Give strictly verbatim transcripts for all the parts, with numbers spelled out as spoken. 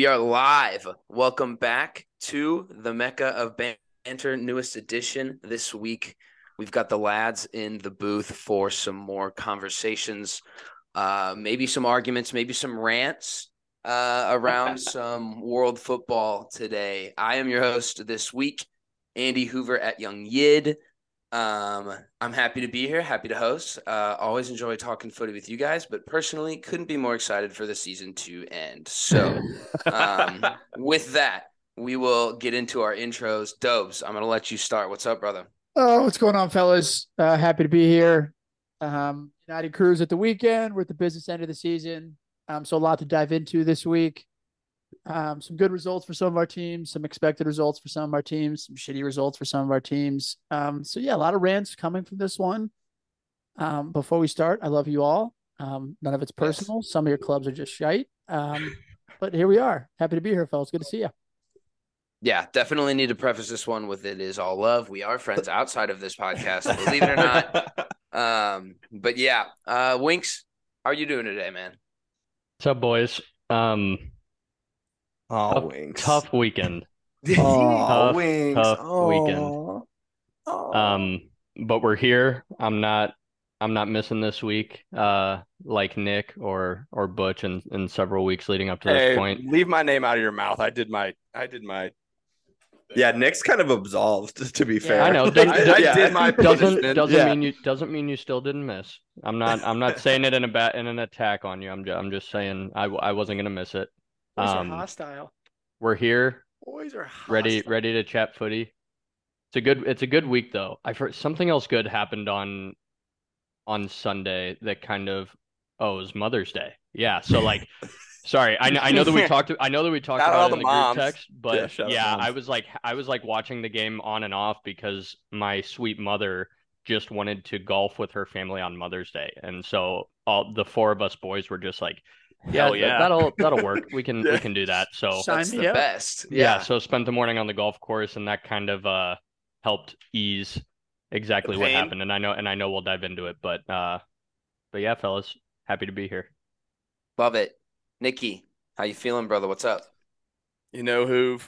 We are live. Welcome back to the Mecca of Banter, newest edition. This week, we've got the lads in the booth for some more conversations, uh, maybe some arguments, maybe some rants uh, around some world football today. I am your host this week, Andy Hoover at Young Yid. Um, I'm happy to be here, happy to host. Uh, always enjoy talking footy with you guys, but personally couldn't be more excited for the season to end. So um, with that, we will get into our intros. Dobes, I'm going to let you start. What's up, brother? Oh, what's going on, fellas? Uh, happy to be here. Um, United Cruise at the weekend. We're at the business end of the season. Um, so a lot to dive into this week. Um, some good results for some of our teams, some expected results for some of our teams, some shitty results for some of our teams. Um, so yeah, a lot of rants coming from this one. Um, before we start, I love you all. Um, none of it's personal. Yes. Some of your clubs are just shite. Um, but here we are. Happy to be here, fellas. Good to see you. Yeah, definitely need to preface this one with it is all love. We are friends outside of this podcast, believe it or not. Um, but yeah, uh, Winks, how are you doing today, man? What's up, boys? Um, oh, tough, Winks. tough weekend. oh, tough, Winks. tough oh. weekend. Oh. Um, but we're here. I'm not. I'm not missing this week. Uh, like Nick or or Butch in, in several weeks leading up to hey, this point. Leave my name out of your mouth. I did my. I did my. Yeah, Nick's kind of absolved. To be fair, I know. Doesn't, I, I yeah. did my doesn't doesn't yeah. mean you doesn't mean you still didn't miss. I'm not. I'm not saying it in a bat in an attack on you. I'm just, I'm just saying I I wasn't gonna miss it. Boys um, are hostile. We're here. Boys are hostile. ready ready to chat footy. It's a good it's a good week though. I've heard something else good happened on on Sunday that kind of oh, it was Mother's Day. Yeah, so like sorry, I know I know that we talked I know that we talked Shout about out it in the moms. group text, but Yeah, yeah, I was like I was like watching the game on and off because my sweet mother just wanted to golf with her family on Mother's Day. And so all the four of us boys were just like, yeah, Hell yeah. Th- that'll that'll work. We can Yeah. we can do that. So Sign That's me the up. best. yeah. Yeah. So spent the morning on the golf course, and that kind of uh helped ease exactly what happened. And I know and I know we'll dive into it, but uh but yeah, fellas, happy to be here. Love it. Nikki, how you feeling, brother? What's up? You know, Hoove,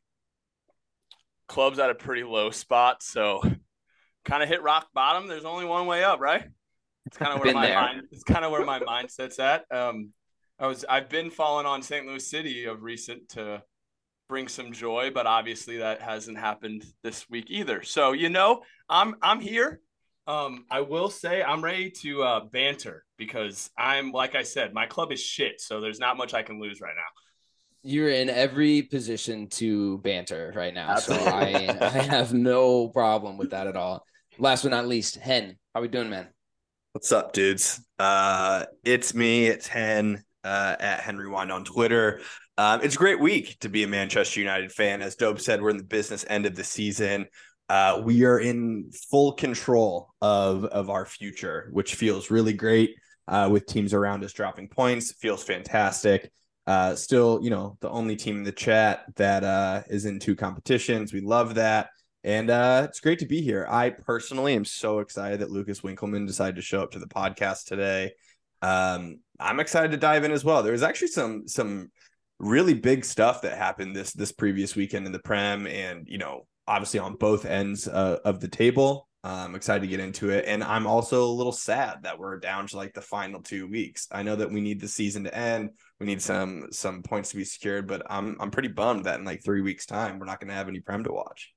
club's at a pretty low spot, so kind of hit rock bottom. There's only one way up, right? It's kind of where Been my there. mind. It's kind of where my mindset's at. Um, I was. I've been falling on Saint Louis City of recent to bring some joy, but obviously that hasn't happened this week either. So you know, I'm I'm here. Um, I will say I'm ready to uh, banter because I'm like I said, my club is shit, so there's not much I can lose right now. You're in every position to banter right now, Absolutely. so I I have no problem with that at all. Last but not least, Hen, how we doing, man? What's up, dudes? Uh, it's me. It's Hen uh, at Henry Wine on Twitter. Um, it's a great week to be a Manchester United fan. As Dope said, we're in the business end of the season. Uh, we are in full control of, of our future, which feels really great uh, with teams around us dropping points. It feels fantastic. Uh, still, you know, the only team in the chat that uh, is in two competitions. We love that. And uh, it's great to be here. I personally am so excited that Lucas Winkleman decided to show up to the podcast today. Um, I'm excited to dive in as well. There was actually some some really big stuff that happened this this previous weekend in the Prem, and you know, obviously on both ends uh, of the table. I'm excited to get into it, and I'm also a little sad that we're down to like the final two weeks. I know that we need the season to end. We need some some points to be secured, but I'm I'm pretty bummed that in like three weeks' time we're not going to have any Prem to watch.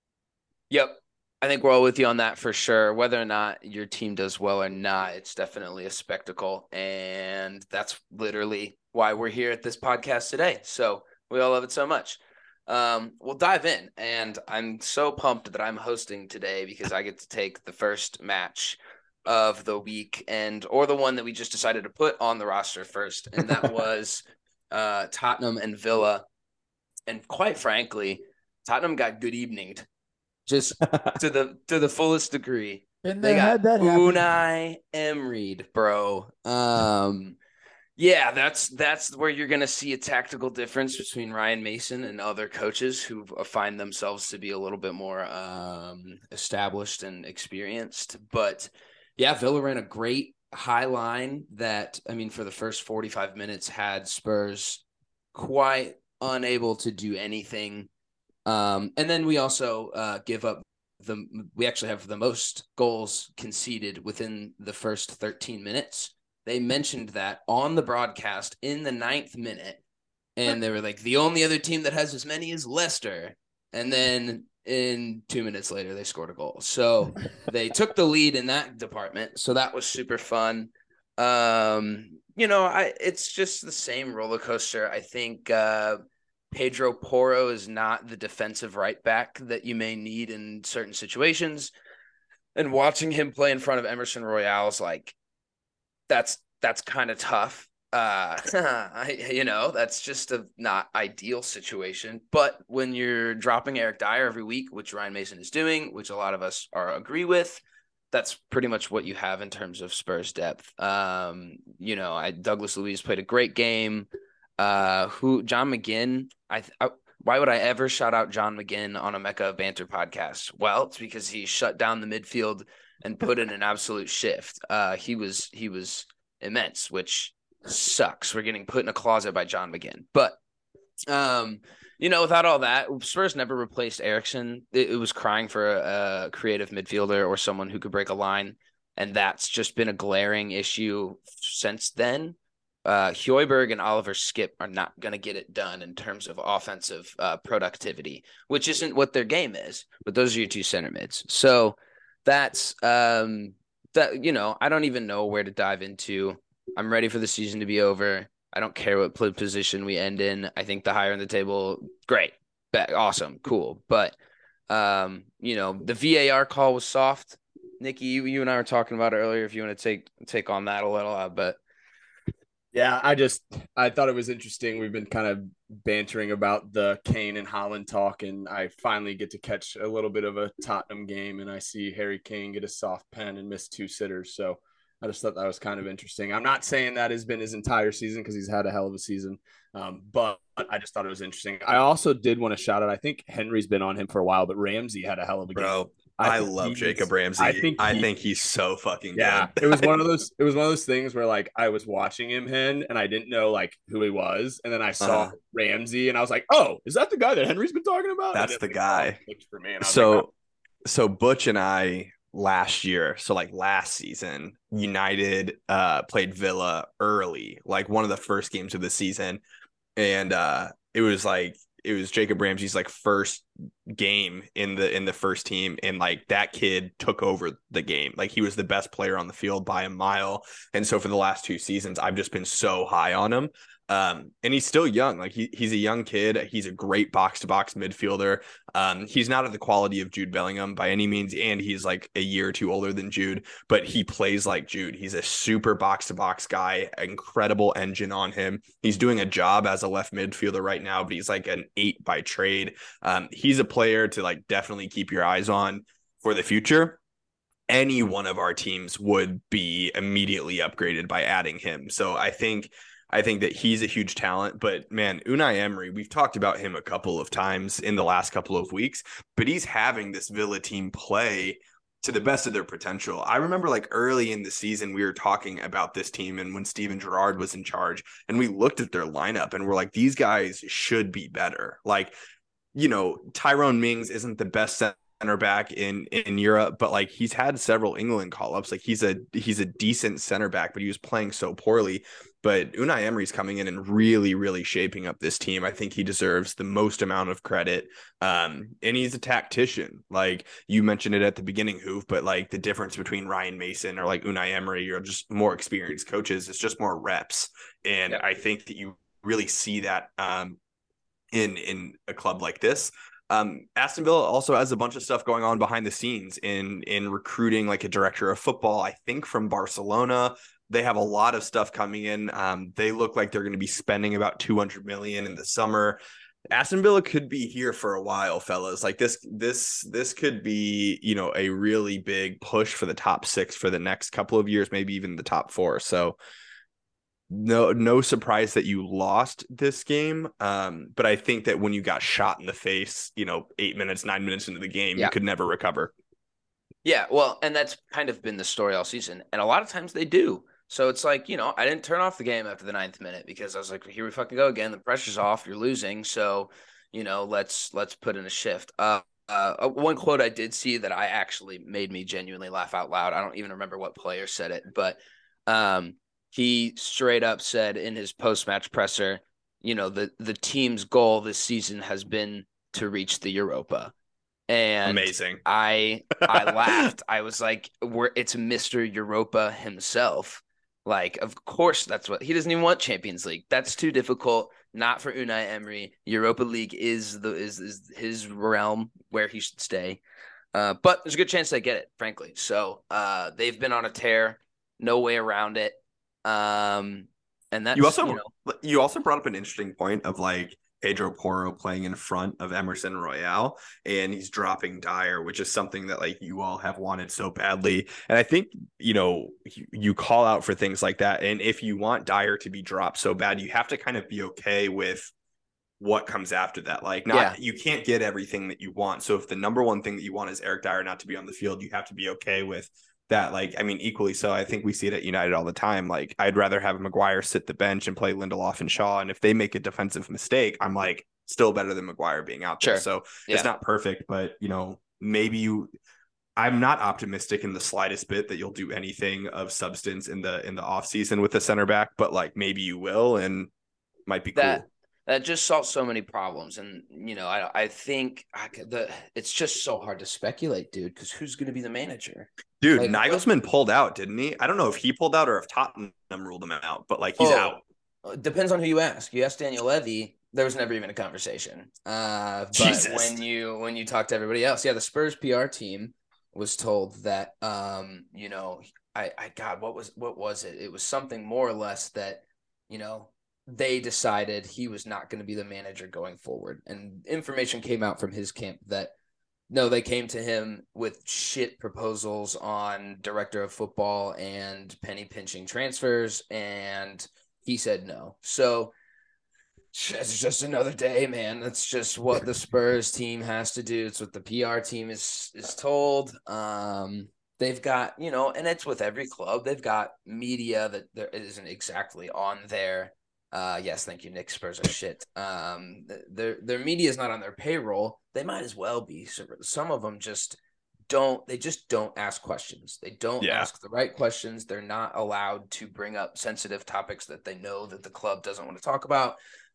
Yep. I think we're all with you on that for sure. Whether or not your team does well or not, it's definitely a spectacle. And that's literally why we're here at this podcast today. So we all love it so much. Um, we'll dive in. And I'm so pumped that I'm hosting today because I get to take the first match of the week and or the one that we just decided to put on the roster first. And that was uh, Tottenham and Villa. And quite frankly, Tottenham got good eveninged. Just to the to the fullest degree. And they got that Unai Emery, bro. Um, yeah, that's that's where you're gonna see a tactical difference between Ryan Mason and other coaches who find themselves to be a little bit more um, established and experienced. But yeah, Villa ran a great high line that I mean, for the first forty-five minutes, had Spurs quite unable to do anything. Um, and then we also uh, give up the we actually have the most goals conceded within the first thirteen minutes. They mentioned that on the broadcast in the ninth minute, and they were like, the only other team that has as many is Leicester. And then in two minutes later, they scored a goal. So they took the lead in that department. So that was super fun. Um, you know, I it's just the same roller coaster. I think uh, Pedro Porro is not the defensive right back that you may need in certain situations. And watching him play in front of Emerson Royale is like, that's that's kind of tough. Uh, I, you know, that's just a not ideal situation. But when you're dropping Eric Dyer every week, which Ryan Mason is doing, which a lot of us are agree with, that's pretty much what you have in terms of Spurs depth. Um, you know, I, Douglas Luiz played a great game. Uh, who John McGinn? I, I why would I ever shout out John McGinn on a Mecca of Banter podcast? Well, it's because he shut down the midfield and put in an absolute shift. Uh, he was he was immense, which sucks. We're getting put in a closet by John McGinn. But um, you know, without all that, Spurs never replaced Eriksen. It, it was crying for a, a creative midfielder or someone who could break a line, and that's just been a glaring issue since then. Uh, Højbjerg and Oliver Skip are not going to get it done in terms of offensive uh, productivity, which isn't what their game is. But those are your two center mids. So that's um, that. You know, I don't even know where to dive into. I'm ready for the season to be over. I don't care what position we end in. I think the higher in the table, great, awesome, cool. But um, you know, the V A R call was soft. Nikki, you, you and I were talking about it earlier. If you want to take take on that a little, uh, but. Yeah, I just I thought it was interesting. We've been kind of bantering about the Kane and Haaland talk, and I finally get to catch a little bit of a Tottenham game, and I see Harry Kane get a soft pen and miss two sitters. So I just thought that was kind of interesting. I'm not saying that has been his entire season because he's had a hell of a season, um, but I just thought it was interesting. I also did want to shout out. I think Henry's been on him for a while, but Ramsey had a hell of a game. Bro, I, I love Jacob Ramsey. I think he, I think he's so fucking yeah, good. it was one of those. It was one of those things where like I was watching him, Hen, and I didn't know like who he was, and then I saw uh-huh. Ramsey, and I was like, "Oh, is that the guy that Henry's been talking about?" That's the like, guy. Oh, for me. And I was so, like, oh. so Butch and I last year, so like last season, United uh, played Villa early, like one of the first games of the season, and uh, it was like. It was Jacob Ramsey's like first game in the in the first team, and like that kid took over the game. Like he was the best player on the field by a mile. And so for the last two seasons, I've just been so high on him. Um, and he's still young. Like he he's a young kid. He's a great box to box midfielder. Um, he's not of the quality of Jude Bellingham by any means, and he's like a year or two older than Jude, but he plays like Jude. He's a super box to box guy, incredible engine on him. He's doing a job as a left midfielder right now, but he's like an eight by trade. Um, he's a player to like definitely keep your eyes on for the future. Any one of our teams would be immediately upgraded by adding him. So I think I think that he's a huge talent, but man, Unai Emery, we've talked about him a couple of times in the last couple of weeks, but he's having this Villa team play to the best of their potential. I remember like early in the season, we were talking about this team and when Steven Gerrard was in charge, and we looked at their lineup and we're like, these guys should be better. Like, you know, Tyrone Mings isn't the best center back in in Europe, but like he's had several England call-ups. Like he's a he's a decent center back, but he was playing so poorly. But Unai Emery's coming in and really, really shaping up this team. I think he deserves the most amount of credit. Um, and he's a tactician. Like you mentioned it at the beginning, Hoof, but like the difference between Ryan Mason or like Unai Emery or just more experienced coaches is just more reps. And yeah. I think that you really see that um, in in a club like this. Um, Aston Villa also has a bunch of stuff going on behind the scenes in in recruiting like a director of football, I think from Barcelona. They have a lot of stuff coming in. Um, they look like they're going to be spending about two hundred million dollars in the summer. Aston Villa could be here for a while, fellas. Like this, this, this could be, you know, a really big push for the top six for the next couple of years, maybe even the top four. So no, no surprise that you lost this game. Um, but I think that when you got shot in the face, you know, eight minutes, nine minutes into the game, yeah. you could never recover. Yeah, well, and that's kind of been the story all season. And a lot of times they do. So it's like, you know, I didn't turn off the game after the ninth minute because I was like, here we fucking go again. The pressure's off. You're losing. So, you know, let's let's put in a shift. Uh, uh, one quote I did see that I actually made me genuinely laugh out loud. I don't even remember what player said it, but um, he straight up said in his post-match presser, you know, the the team's goal this season has been to reach the Europa. And amazing. I I laughed. I was like, we're it's Mister Europa himself. Like, of course that's what he doesn't even want Champions League. That's too difficult. Not for Unai Emery. Europa League is the is, is his realm where he should stay. Uh, but there's a good chance they get it, frankly. So uh, they've been on a tear, no way around it. Um, and that's you also you know, you also brought up an interesting point of like Pedro Porro playing in front of Emerson Royale, and he's dropping Dyer, which is something that like you all have wanted so badly. And I think, you know, you, you call out for things like that. And if you want Dyer to be dropped so bad, you have to kind of be okay with what comes after that. Like, not Yeah. you can't get everything that you want. So if the number one thing that you want is Eric Dyer not to be on the field, you have to be okay with that. Like, I mean, equally so, I think we see it at United all the time. Like, I'd rather have Maguire sit the bench and play Lindelof and Shaw. And if they make a defensive mistake, I'm like, still better than Maguire being out there. Sure. So Yeah. it's not perfect, but, you know, maybe you, I'm not optimistic in the slightest bit that you'll do anything of substance in the, in the off season with the center back, but like maybe you will, and might be that cool. that just solves so many problems. And, you know, I I think I could, the it's just so hard to speculate, dude, because who's going to be the manager? Dude, Like, Nagelsmann pulled out, didn't he? I don't know if he pulled out or if Tottenham ruled him out, but like he's Oh, out. It depends on who you ask. You ask Daniel Levy, there was never even a conversation. Uh, but Jesus. when you when you talk to everybody else, yeah, the Spurs P R team was told that, um, you know, I, I God, what was what was it? It was something more or less that, you know, they decided he was not going to be the manager going forward, and information came out from his camp that no, they came to him with shit proposals on director of football and penny pinching transfers, and he said no. So it's just another day, man. That's just what the Spurs team has to do. It's what the P R team is is told. Um, they've got, you know, and it's with every club. They've got media that there isn't exactly on there. Uh, yes, thank you, Nick. Spurs are shit. Um, their their media is not on their payroll. They might as well be. Some of them just don't. They just don't ask questions. They don't Yeah. ask the right questions. They're not allowed to bring up sensitive topics that they know that the club doesn't want to talk about.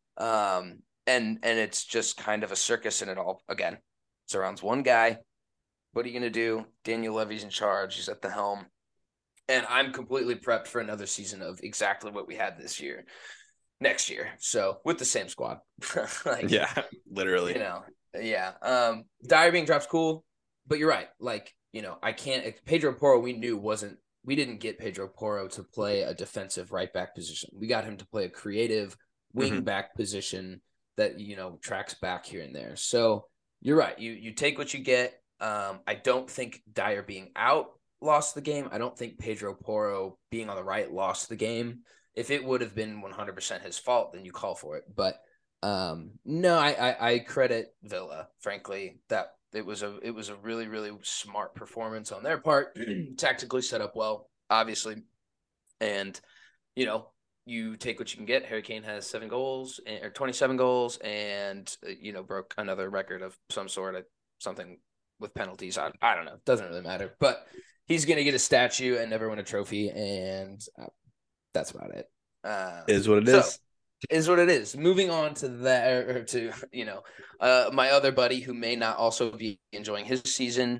Um, and and it's just kind of a circus in it all. Again, surrounds one guy. What are you gonna do? Daniel Levy's in charge. He's at the helm, and I'm completely prepped for another season of exactly what we had this year. Next year, so with the same squad. Like, Yeah, literally. you know, yeah. Um, Dyer being dropped, cool, but you're right. Like, you know, I can't. Pedro Porro, we knew wasn't. We didn't get Pedro Porro to play a defensive right back position. We got him to play a creative wing Mhm. back position that, you know, tracks back here and there. So you're right. You you take what you get. Um, I don't think Dyer being out lost the game. I don't think Pedro Porro being on the right lost the game. If it would have been one hundred percent his fault, then you call for it. But um, no, I, I, I credit Villa, frankly, that it was a it was a really, really smart performance on their part, tactically set up well, obviously. And, you know, you take what you can get. Harry Kane has seven goals or twenty-seven goals and, you know, broke another record of some sort of something with penalties. I, I don't know. It doesn't really matter. But he's going to get a statue and never win a trophy. And uh, that's about it. Uh, Is what it so, is. is what it is. Moving on to that, or to, you know, uh, my other buddy who may not also be enjoying his season,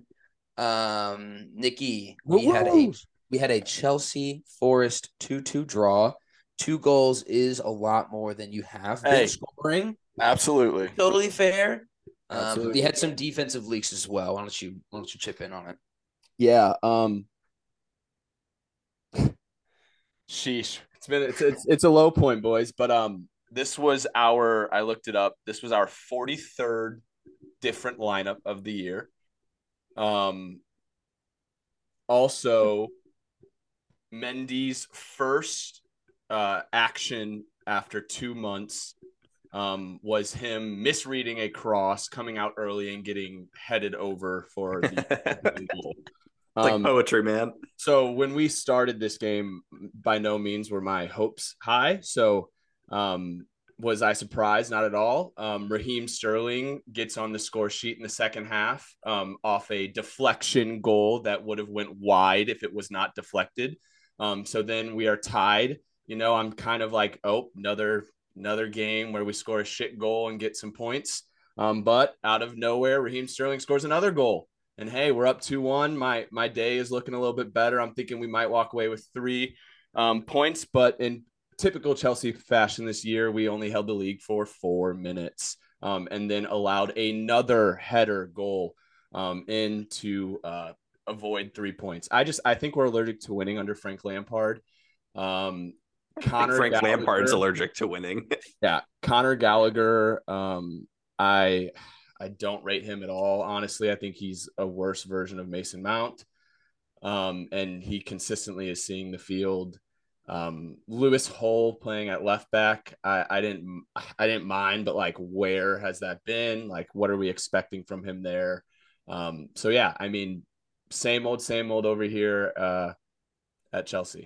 um, Nikki. We had a we had a Chelsea Forest two two draw. Two goals is a lot more than you have been Hey. scoring. Absolutely. Totally fair. Um, Absolutely. you had some defensive leaks as well. Why don't you why don't you chip in on it? Yeah. Um. Sheesh. It's been it's, it's it's a low point, boys. But um, this was our. I looked it up. This was our forty-third different lineup of the year. Um. Also, Mendy's first uh, action after two months um, was him misreading a cross, coming out early, and getting headed over for the goal. It's like Um, poetry, man. so when we started this game, by no means were my hopes high. So um, was I surprised? Not at all. Um, Raheem Sterling gets on the score sheet in the second half um, off a deflection goal that would have went wide if it was not deflected. Um, so then we are tied. You know, I'm kind of like, oh, another another game where we score a shit goal and get some points. Um, but out of nowhere, Raheem Sterling scores another goal. And hey, we're up two one. My my day is looking a little bit better. I'm thinking we might walk away with three um, points, but in typical Chelsea fashion this year, we only held the league for four minutes um, and then allowed another header goal um, in to uh, avoid three points. I just I think we're allergic to winning under Frank Lampard. Um, I think Connor Frank Gallagher, Lampard's allergic to winning. yeah, Connor Gallagher. Um, I I don't rate him at all. Honestly, I think he's a worse version of Mason Mount. Um, and he consistently is seeing the field. Um, Lewis Hull playing at left back. I, I didn't I didn't mind, but like, where has that been? Like, what are we expecting from him there? Um, so yeah, I mean, same old, same old over here uh, at Chelsea.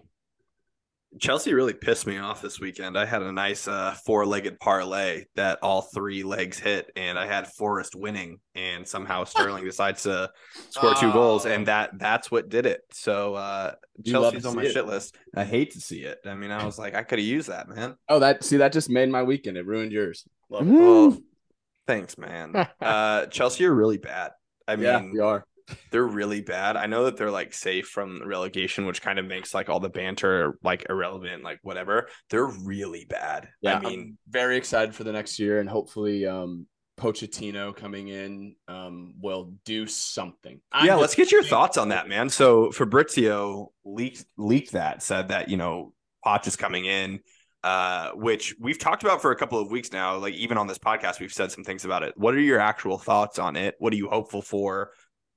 Chelsea really pissed me off this weekend. I had a nice uh, four-legged parlay that all three legs hit, and I had Forest winning, and somehow Sterling decides to score two Oh. goals, and that that's what did it. So uh, You love Chelsea's to on my see it. shit list. I hate to see it. I mean, I was like, I could have used that, man. Oh, that see that just made my weekend. It ruined yours. Love it. Well, thanks, man. Uh, Chelsea are really bad. I yeah, mean, we are. they're really bad. I know that they're like safe from relegation, which kind of makes like all the banter like irrelevant, like whatever. They're really bad. Yeah, I mean, I'm very excited for the next year, and hopefully, um, Pochettino coming in um, will do something. I'm yeah, just- let's get your thoughts on that, man. So Fabrizio leaked leaked that, said that, you know, Poch is coming in, uh, which we've talked about for a couple of weeks now. Like even on this podcast, we've said some things about it. What are your actual thoughts on it? What are you hopeful for?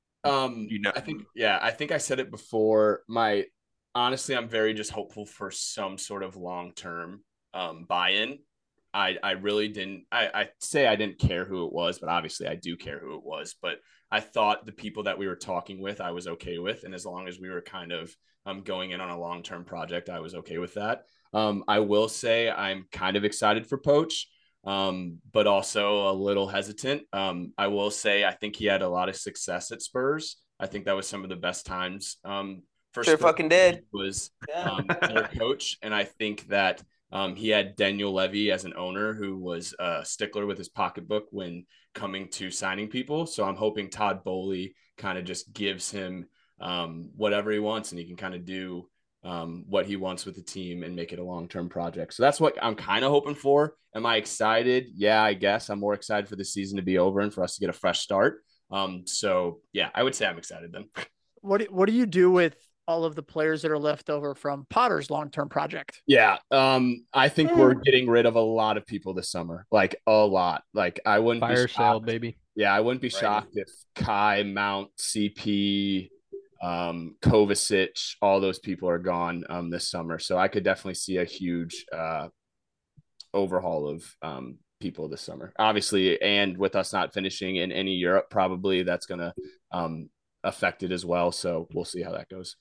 Um, You know- I think, yeah, I think I said it before. My honestly, I'm very just hopeful for some sort of long term um, buy in. I I really didn't. I I say I didn't care who it was, but obviously I do care who it was. But I thought the people that we were talking with, I was okay with, and as long as we were kind of um going in on a long term project, I was okay with that. Um, I will say I'm kind of excited for Poach. Um, but also a little hesitant. Um, I will say I think he had a lot of success at Spurs. I think that was some of the best times. Um, for Sure Spurs fucking did. was Yeah. um, their coach, and I think that um, he had Daniel Levy as an owner who was a stickler with his pocketbook when coming to signing people. So I'm hoping Todd Bowley kind of just gives him um, whatever he wants, and he can kind of do um, what he wants with the team and make it a long-term project. So that's what I'm kind of hoping for. Am I excited? Yeah, I guess I'm more excited for the season to be over and for us to get a fresh start. Um, so yeah, I would say I'm excited then. What do, what do you do with all of the players that are left over from Potter's long-term project? Yeah. Um, I think we're getting rid of a lot of people this summer, like a lot. Like I wouldn't Fire be sale, shocked. baby. Yeah, I wouldn't be Right. shocked if Kai, Mount, C P, um, Kovacic, all those people are gone um, this summer. So I could definitely see a huge uh, overhaul of um, people this summer, obviously. And with us not finishing in any Europe, probably that's going to um, affect it as well. So we'll see how that goes.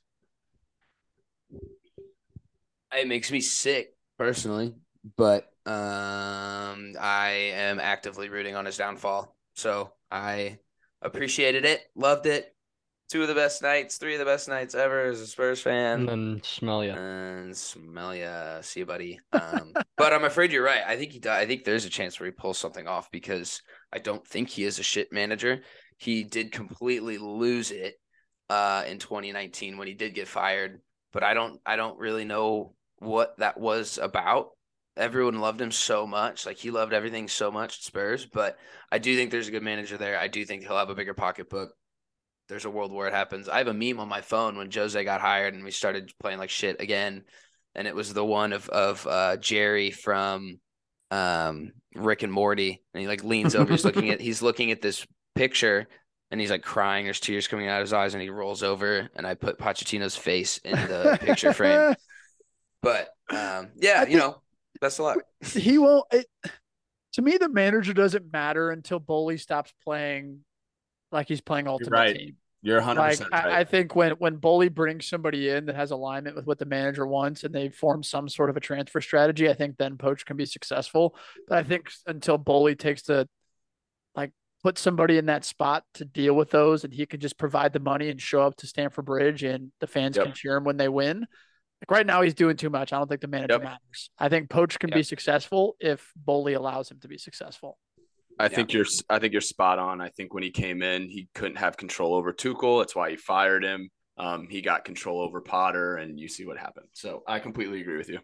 It makes me sick personally, but um, I am actively rooting on his downfall. So I appreciated it, loved it. Two of the best nights, three of the best nights ever as a Spurs fan. And then smell ya. And smell ya, see you, buddy. Um, but I'm afraid you're right. I think he. I think there's a chance where he pulls something off because I don't think he is a shit manager. He did completely lose it uh, in twenty nineteen when he did get fired. But I don't. I don't really know what that was about. Everyone loved him so much. Like he loved everything so much at Spurs. But I do think there's a good manager there. I do think he'll have a bigger pocketbook. There's a world where it happens. I have a meme on my phone when Jose got hired and we started playing like shit again. And it was the one of, of uh, Jerry from um, Rick and Morty. And he like leans over, he's looking at, he's looking at this picture and he's like crying. There's tears coming out of his eyes and he rolls over and I put Pochettino's face in the picture frame. But um, yeah, you know, best of luck. He won't. It, to me, the manager doesn't matter until Bowley stops playing like he's playing Ultimate right. Team. You're one hundred Like percent right. I, I think when when Bully brings somebody in that has alignment with what the manager wants and they form some sort of a transfer strategy, I think then Poach can be successful. But I think until Bully takes the like put somebody in that spot to deal with those and he could just provide the money and show up to Stamford Bridge and the fans Yep. can cheer him when they win. Like right now he's doing too much. I don't think the manager Yep. matters. I think Poach can Yep. be successful if Bully allows him to be successful. I Yeah. think you're I think you're spot on. I think when he came in, he couldn't have control over Tuchel. That's why he fired him. Um, he got control over Potter, and you see what happened. So I completely agree with you.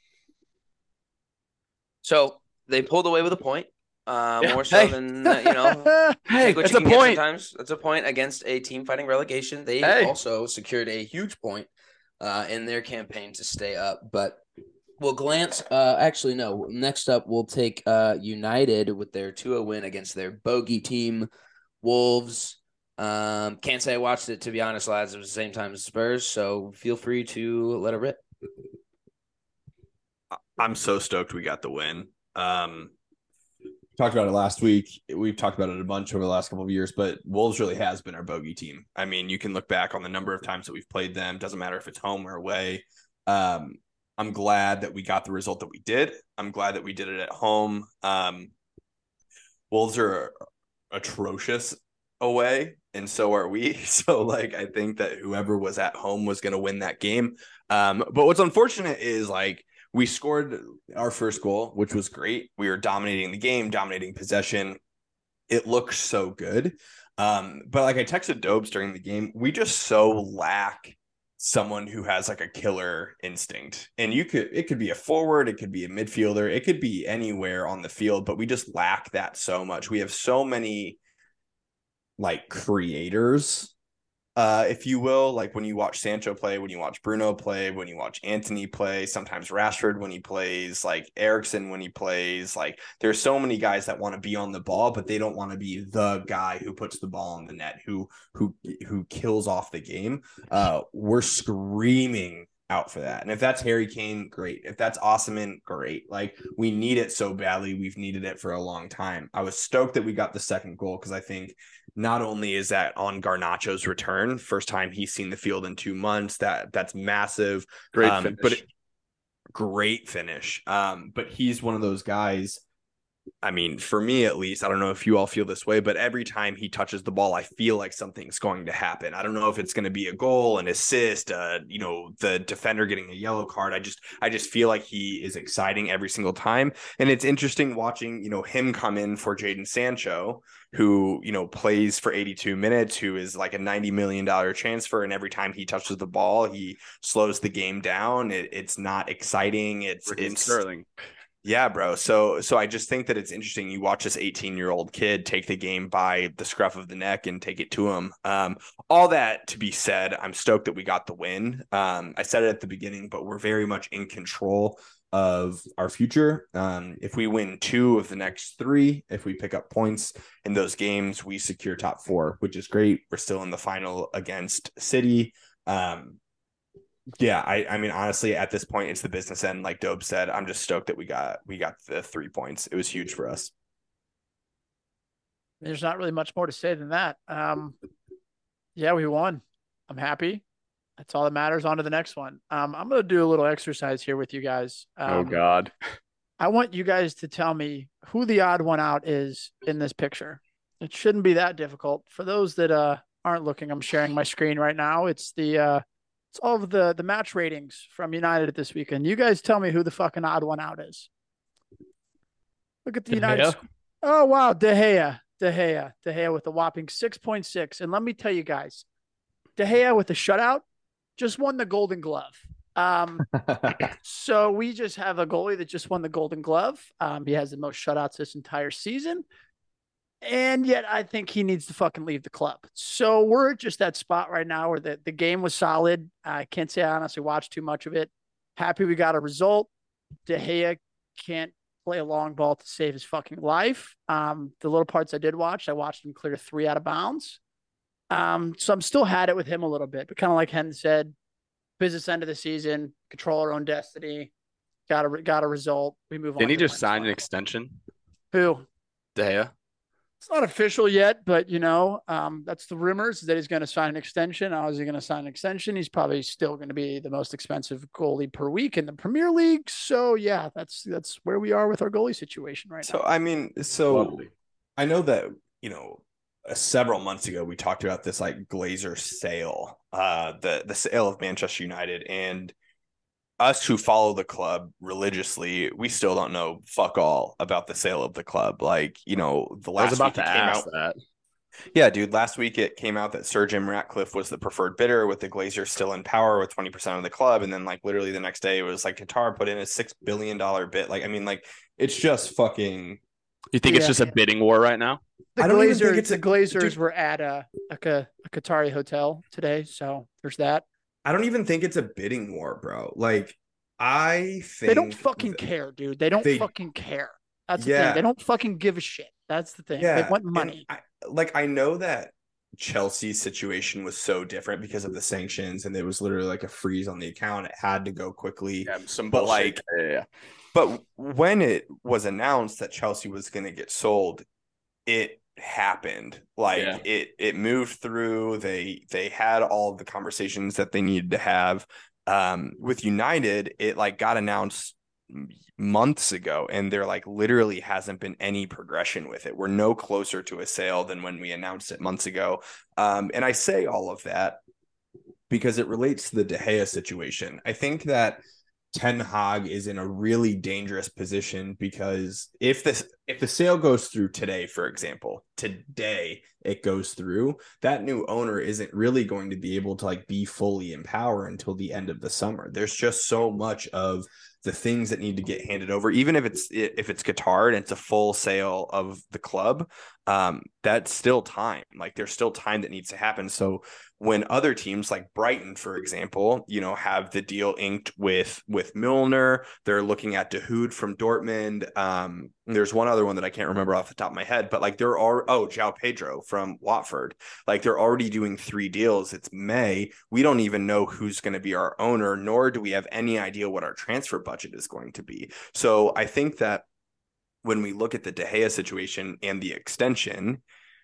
So they pulled away with a point, uh, Yeah. more so Hey. than uh, you know. Hey, Take what that's you a can get point. sometimes. That's a point against a team fighting relegation. They Hey. also secured a huge point uh, in their campaign to stay up. But we'll glance. Uh, actually, no. Next up, we'll take uh, United with their two oh win against their bogey team, Wolves. Um, can't say I watched it, to be honest, lads. It was the same time as Spurs, so feel free to let it rip. I'm so stoked we got the win. Um, talked about it last week. We've talked about it a bunch over the last couple of years, but Wolves really has been our bogey team. I mean, you can look back on the number of times that we've played them. Doesn't matter if it's home or away. Um, I'm glad that we got the result that we did. I'm glad that we did it at home. Um, Wolves are atrocious away, and so are we. So, like, I think that whoever was at home was going to win that game. Um, but what's unfortunate is, like, we scored our first goal, which was great. We were dominating the game, dominating possession. It looked so good. Um, but like I texted Dobes during the game, we just so lack someone who has like a killer instinct. And you could, it could be a forward, it could be a midfielder, it could be anywhere on the field, but we just lack that so much. We have so many like creators, uh, if you will, like when you watch Sancho play, when you watch Bruno play, when you watch Anthony play, sometimes Rashford when he plays, like Eriksen when he plays, like there's so many guys that want to be on the ball, but they don't want to be the guy who puts the ball in the net, who who who kills off the game. Uh, we're screaming out for that. And if that's Harry Kane, great. If that's Osimhen, great. Like we need it so badly. We've needed it for a long time. I was stoked that we got the second goal because I think not only is that on Garnacho's return, first time he's seen the field in two months, that that's massive. Great um, finish. But it, great finish. Um, but he's one of those guys. I mean, for me at least, I don't know if you all feel this way, but every time he touches the ball, I feel like something's going to happen. I don't know if it's going to be a goal, an assist, uh, you know, the defender getting a yellow card. I just, I just feel like he is exciting every single time. And it's interesting watching, you know, him come in for Jadon Sancho, who, you know, plays for eighty-two minutes, who is like a ninety million dollars transfer. And every time he touches the ball, he slows the game down. It, it's not exciting. It's, Raheem it's Sterling. Yeah, bro. So so I just think that it's interesting. You watch this eighteen-year-old kid take the game by the scruff of the neck and take it to him. Um, all that to be said, I'm stoked that we got the win. Um, I said it at the beginning, but we're very much in control of our future. Um, if we win two of the next three, if we pick up points in those games, we secure top four, which is great. We're still in the final against City. Um, Yeah, I, I mean, honestly, at this point, it's the business end. Like Dobe said, I'm just stoked that we got we got the three points. It was huge for us. There's not really much more to say than that. Um, yeah, we won. I'm happy. That's all that matters. On to the next one. Um, I'm going to do a little exercise here with you guys. Um, Oh God. I want you guys to tell me who the odd one out is in this picture. It shouldn't be that difficult. For those that uh, aren't looking, I'm sharing my screen right now. It's the uh, it's all of the the match ratings from United this weekend. You guys tell me who the fucking odd one out is. Look at the De United. Gea? sc- Oh wow, De Gea, De Gea, De Gea with a whopping six point six. And let me tell you guys, De Gea with the shutout just won the Golden Glove. Um, so we just have a goalie that just won the Golden Glove. Um, he has the most shutouts this entire season. And yet I think he needs to fucking leave the club. So we're at just that spot right now where the, the game was solid. I can't say I honestly watched too much of it. Happy we got a result. De Gea can't play a long ball to save his fucking life. Um, the little parts I did watch, I watched him clear three out of bounds. Um, so I'm still had it with him a little bit, but kind of like Hen said, business end of the season, control our own destiny. Got a got a result. We move on. Didn't he to the just next sign one. an extension? Who? De Gea? It's not official yet, but you know, um, that's the rumors that he's going to sign an extension. How is he going to sign an extension? He's probably still going to be the most expensive goalie per week in the Premier League. So yeah, that's that's where we are with our goalie situation right So now. I mean, so Lovely. I know that, you know, uh, several months ago we talked about this like Glazer sale, uh, the the sale of Manchester United, and us who follow the club religiously, we still don't know fuck all about the sale of the club. Like, you know, the I was last about week to it came ask out. that. Yeah, dude. Last week it came out that Sir Jim Ratcliffe was the preferred bidder, with the Glazers still in power with twenty percent of the club. And then, like, literally the next day, it was like Qatar put in a six billion dollar bid. Like, I mean, like, it's just fucking. You think it's Yeah. just a bidding war right now? The I don't even think Glazers, it's the a- Glazers dude. were at a, a Qa- a Qatari hotel today, so there's that. I don't even think it's a bidding war, bro. Like, I think They don't fucking th- care, dude. They don't they- fucking care. That's the Yeah. thing. They don't fucking give a shit. That's the thing. Yeah, They want and money. I, like, I know that Chelsea's situation was so different because of the sanctions, and it was literally like a freeze on the account. It had to go quickly. Yeah, some But, bullshit. like, yeah, yeah. But when it was announced that Chelsea was going to get sold, it happened. Like, Yeah. it it moved through. They they had all of the conversations that they needed to have. Um, with United, it like got announced months ago, and there like literally hasn't been any progression with it. We're no closer to a sale than when we announced it months ago. Um, and I say all of that because it relates to the De Gea situation. I think that Ten Hag is in a really dangerous position, because if this if the sale goes through today, for example, today it goes through, that new owner isn't really going to be able to like be fully in power until the end of the summer. There's just so much of the things that need to get handed over, even if it's if it's Qatar and it's a full sale of the club. Um, that's still time. Like, there's still time that needs to happen. So when other teams like Brighton, for example, you know, have the deal inked with with Milner, they're looking at Dahoud from Dortmund. Um, there's one other one that I can't remember off the top of my head, but like there are oh João Pedro from Watford. Like, they're already doing three deals. It's May. We don't even know who's going to be our owner, nor do we have any idea what our transfer budget is going to be. So I think that when we look at the De Gea situation and the extension,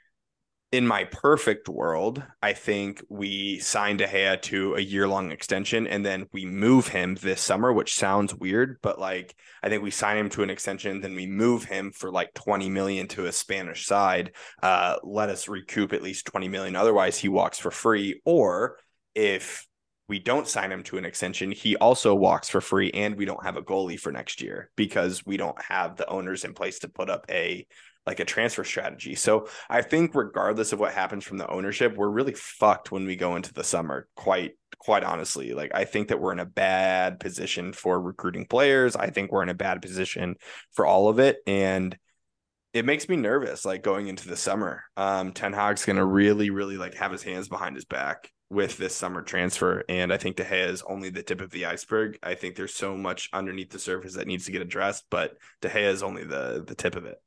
in my perfect world, I think we sign De Gea to a year-long extension, and then we move him this summer, which sounds weird, but like I think we sign him to an extension, then we move him for like twenty million to a Spanish side. Uh, let us recoup at least twenty million. Otherwise, he walks for free. Or if we don't sign him to an extension, he also walks for free, and we don't have a goalie for next year because we don't have the owners in place to put up a like a transfer strategy. So I think regardless of what happens from the ownership, we're really fucked when we go into the summer, quite quite honestly. Like, I think that we're in a bad position for recruiting players. I think we're in a bad position for all of it, and it makes me nervous, like, going into the summer. Um, Ten Hag's going to really, really like have his hands behind his back with this summer transfer. And I think De Gea is only the tip of the iceberg. I think there's so much underneath the surface that needs to get addressed, but De Gea is only the the tip of it.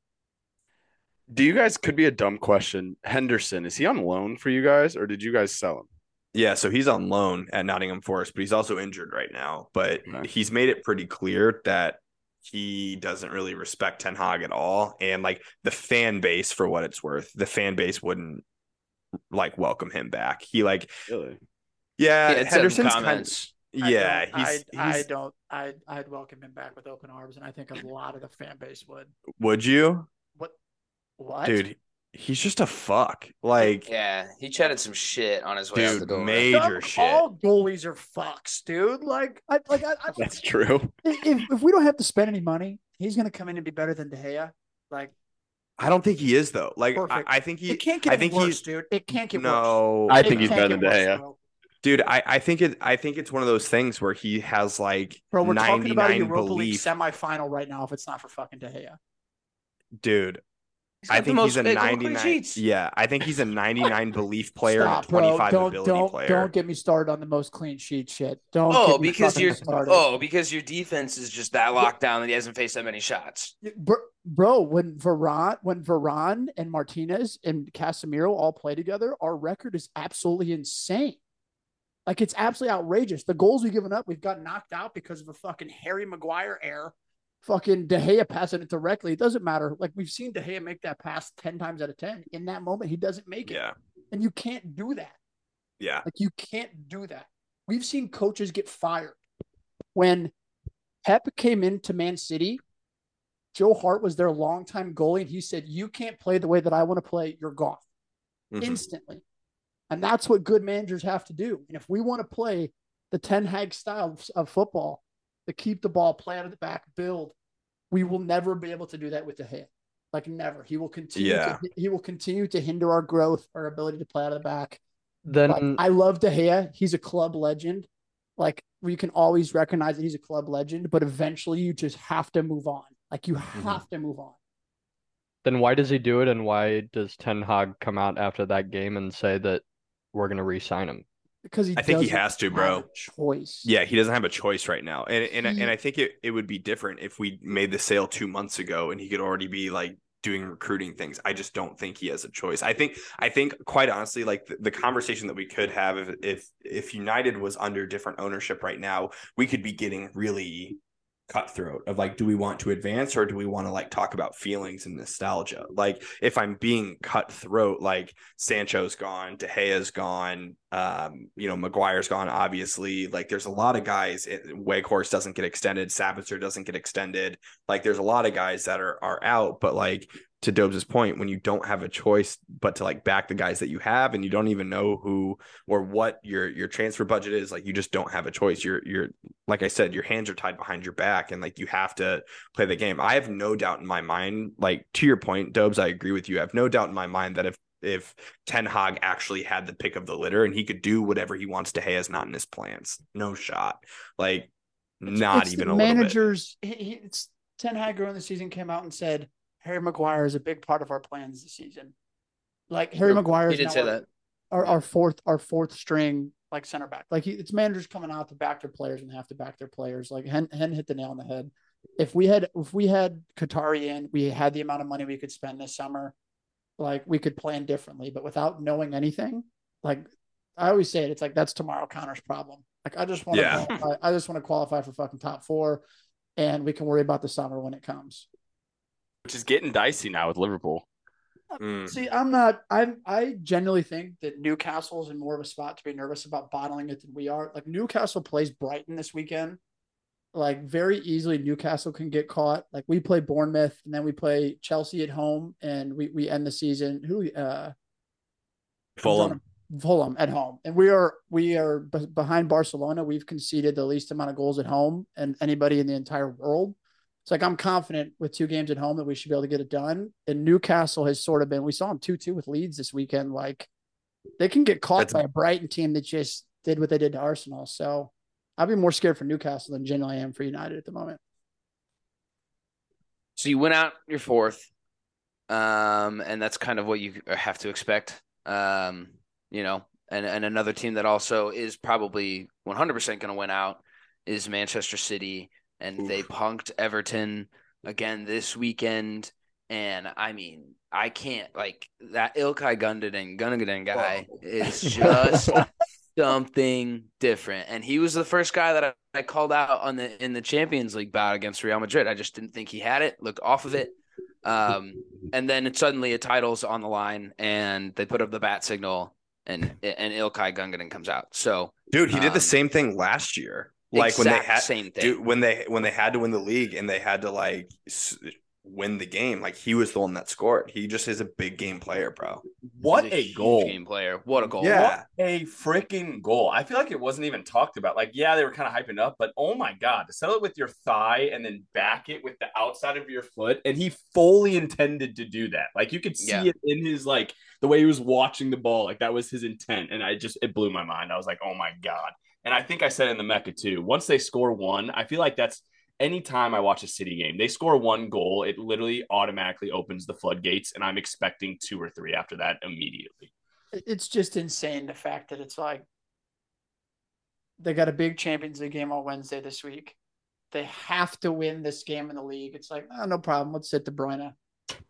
Do you guys, could be a dumb question, Henderson, is he on loan for you guys, or did you guys sell him? Yeah, so he's on loan at Nottingham Forest, but he's also injured right now. But Okay. he's made it pretty clear that he doesn't really respect Ten Hag at all. And like the fan base, for what it's worth, the fan base wouldn't like welcome him back. He like, Really? yeah, He had some Henderson's kind comments. I yeah, don't- he's, I, I he's don't. I I'd welcome him back with open arms, and I think a lot of the fan base would. would you, What? What, dude? He's just a fuck. Like, Yeah, he chatted some shit on his way out the dude, door. major All- shit. All goalies are fucks, dude. Like, I like. I, I, That's true. if if we don't have to spend any money, he's gonna come in and be better than De Gea. Like, I don't think he is though. Like, I, Perfect. I think he. it can't get I any think worse, he's dude. It can't get worse. no. I It think he's can't better get than De worse, Gea. bro. Dude, I, I think it. I think it's one of those things where he has like Bro, we're talking about a ninety-nine Europa League belief. semifinal right now. If it's not for fucking De Gea, Dude, He's got I the think most he's a big goal clean ninety-nine. sheets. Yeah, I think he's a ninety-nine belief player stop, and a bro. twenty-five Don't ability don't player. don't get me started on the most clean sheet shit. Don't. Oh, get me because fucking you're started. oh, because your defense is just that locked down that he hasn't faced that many shots. Bro, bro, when Varane, when Varane and Martinez and Casemiro all play together, our record is absolutely insane. Like, it's absolutely outrageous. The goals we've given up, we've got knocked out because of a fucking Harry Maguire error. fucking De Gea passing it directly. It doesn't matter. Like we've seen De Gea make that pass ten times out of ten. In that moment, he doesn't make it. Yeah. And you can't do that. Yeah. Like you can't do that. We've seen coaches get fired. When Pep came into Man City, Joe Hart was their longtime goalie, and he said, you can't play the way that I want to play. You're gone. Mm-hmm. Instantly. And that's what good managers have to do. And if we want to play the Ten Hag style of football, to keep the ball, play out of the back, build, we will never be able to do that with De Gea. Like never. He will continue yeah. to, he will continue to hinder our growth, our ability to play out of the back. Then like, I love De Gea. He's a club legend. Like we can always recognize that he's a club legend, but eventually you just have to move on. Like you have mm-hmm. to move on. Then why does he do it, and why does Ten Hag come out after that game and say that we're going to re-sign him? Because he I think he has to, bro. Choice. Yeah, he doesn't have a choice right now, and and he, and I think it, it would be different if we made the sale two months ago and he could already be like doing recruiting things. I just don't think he has a choice. I think I think quite honestly, like the, the conversation that we could have if if if United was under different ownership right now, we could be getting really cutthroat of like, do we want to advance or do we want to like talk about feelings and nostalgia? Like if I'm being cutthroat, like Sancho's gone, De Gea's gone, um, you know, Maguire's gone, obviously. Like there's a lot of guys. Weghorst doesn't get extended, Sabitzer doesn't get extended. Like there's a lot of guys that are are out, but like to Dobes' point, when you don't have a choice but to like back the guys that you have and you don't even know who or what your your transfer budget is, like you just don't have a choice. You're you're like I said, your hands are tied behind your back and like you have to play the game. I have no doubt in my mind, like to your point, Dobes, I agree with you. I have no doubt in my mind that if if Ten Hag actually had the pick of the litter and he could do whatever he wants to, Gea is not in his plans. No shot. Like it's, not it's even a managers, little bit. He, it's Ten Hag during the season came out and said, Harry Maguire is a big part of our plans this season. Like Harry Maguire is he did say our, that. Our, our fourth, our fourth string, like center back. Like he, it's managers coming out to back their players and they have to back their players. Like Hen, Hen hit the nail on the head. If we had, if we had Qatari in, we had the amount of money we could spend this summer, like we could plan differently. But without knowing anything, like I always say it, it's like that's tomorrow Connor's problem. Like I just want to, yeah. qualify, I just want to qualify for fucking top four, and we can worry about the summer when it comes. Which is getting dicey now with Liverpool. Mm. See, I'm not. I'm. I genuinely think that Newcastle's in more of a spot to be nervous about bottling it than we are. Like Newcastle plays Brighton this weekend. Like very easily, Newcastle can get caught. Like we play Bournemouth and then we play Chelsea at home, and we we end the season. Who? Uh, Fulham. Fulham at home, and we are we are b- behind Barcelona. We've conceded the least amount of goals at home, and anybody in the entire world. It's like I'm confident with two games at home that we should be able to get it done. And Newcastle has sort of been, we saw them two two with Leeds this weekend. Like they can get caught That's by a Brighton team that just did what they did to Arsenal. So I'd be more scared for Newcastle than generally I am for United at the moment. So you went out your fourth, um, and that's kind of what you have to expect. Um, you know, and, and another team that also is probably one hundred percent going to win out is Manchester City. And Oof. They punked Everton again this weekend. And, I mean, I can't, like, that Ilkay Gundogan, Gundogan guy oh. is just something different. And he was the first guy that I, I called out on the in the Champions League bout against Real Madrid. I just didn't think he had it, looked off of it. Um, and then it, suddenly a title's on the line, and they put up the bat signal, and and Ilkay Gundogan comes out. So, Dude, he did um, the same thing last year. Like when they had same thing. Dude, when they when they had to win the league and they had to like s- win the game, like he was the one that scored. He just is a big game player, bro. What a, a goal! Game player. What a goal! Yeah, what a freaking goal! I feel like it wasn't even talked about. Like, yeah, they were kind of hyping up, but oh my god, to settle it with your thigh and then back it with the outside of your foot, and he fully intended to do that. Like you could see yeah. it in his like the way he was watching the ball. Like that was his intent, and I just it blew my mind. I was like, oh my god. And I think I said in the Mecca too, once they score one, I feel like that's anytime I watch a City game, they score one goal, it literally automatically opens the floodgates. And I'm expecting two or three after that immediately. It's just insane. The fact that it's like they got a big Champions League game on Wednesday this week. They have to win this game in the league. It's like, oh, no problem. Let's sit De Bruyne.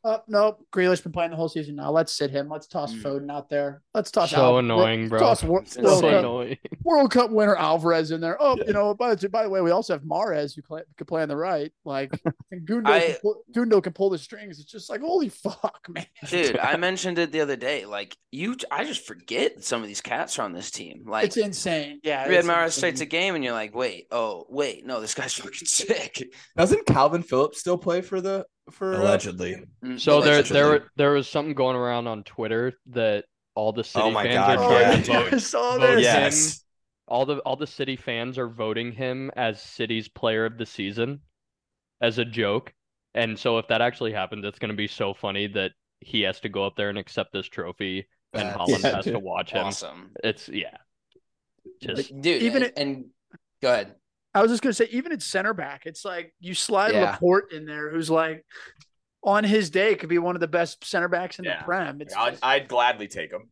Oh, nope. Grealish been playing the whole season now. Let's sit him. Let's toss Mm. Foden out there. Let's toss So Al- annoying, let's bro. Toss Wor- It's World, So insane. Cup, annoying. World Cup winner Alvarez in there. Oh, Yeah. you know, by, by the way, we also have Mahrez who play, could play on the right. Like, and Gundo, I- can pull, Gundo can pull the strings. It's just like, holy fuck, man. Dude, I mentioned it the other day. Like you, I just forget that some of these cats are on this team. Like It's insane. Yeah. Riyad it's Mahrez insane. starts a game, and you're like, wait, oh, wait, no, this guy's fucking sick. Doesn't Calvin Phillips still play for the for uh, Allegedly. Mm, So there, allegedly. there, there was something going around on Twitter that all the City Oh my fans God, are Oh, trying yeah, to yeah, vote. I saw vote this. Yes. him. All the all the City fans are voting him as City's Player of the Season as a joke. And so if that actually happens, it's going to be so funny that he has to go up there and accept this trophy, and That's Holland Yeah, has to dude. watch him. awesome, It's yeah, just dude. Even and, it- and go ahead. I was just gonna say, even at center back, it's like you slide Yeah. Laporte in there, who's like on his day could be one of the best center backs in Yeah. the Prem. It's I'd, just- I'd gladly take him.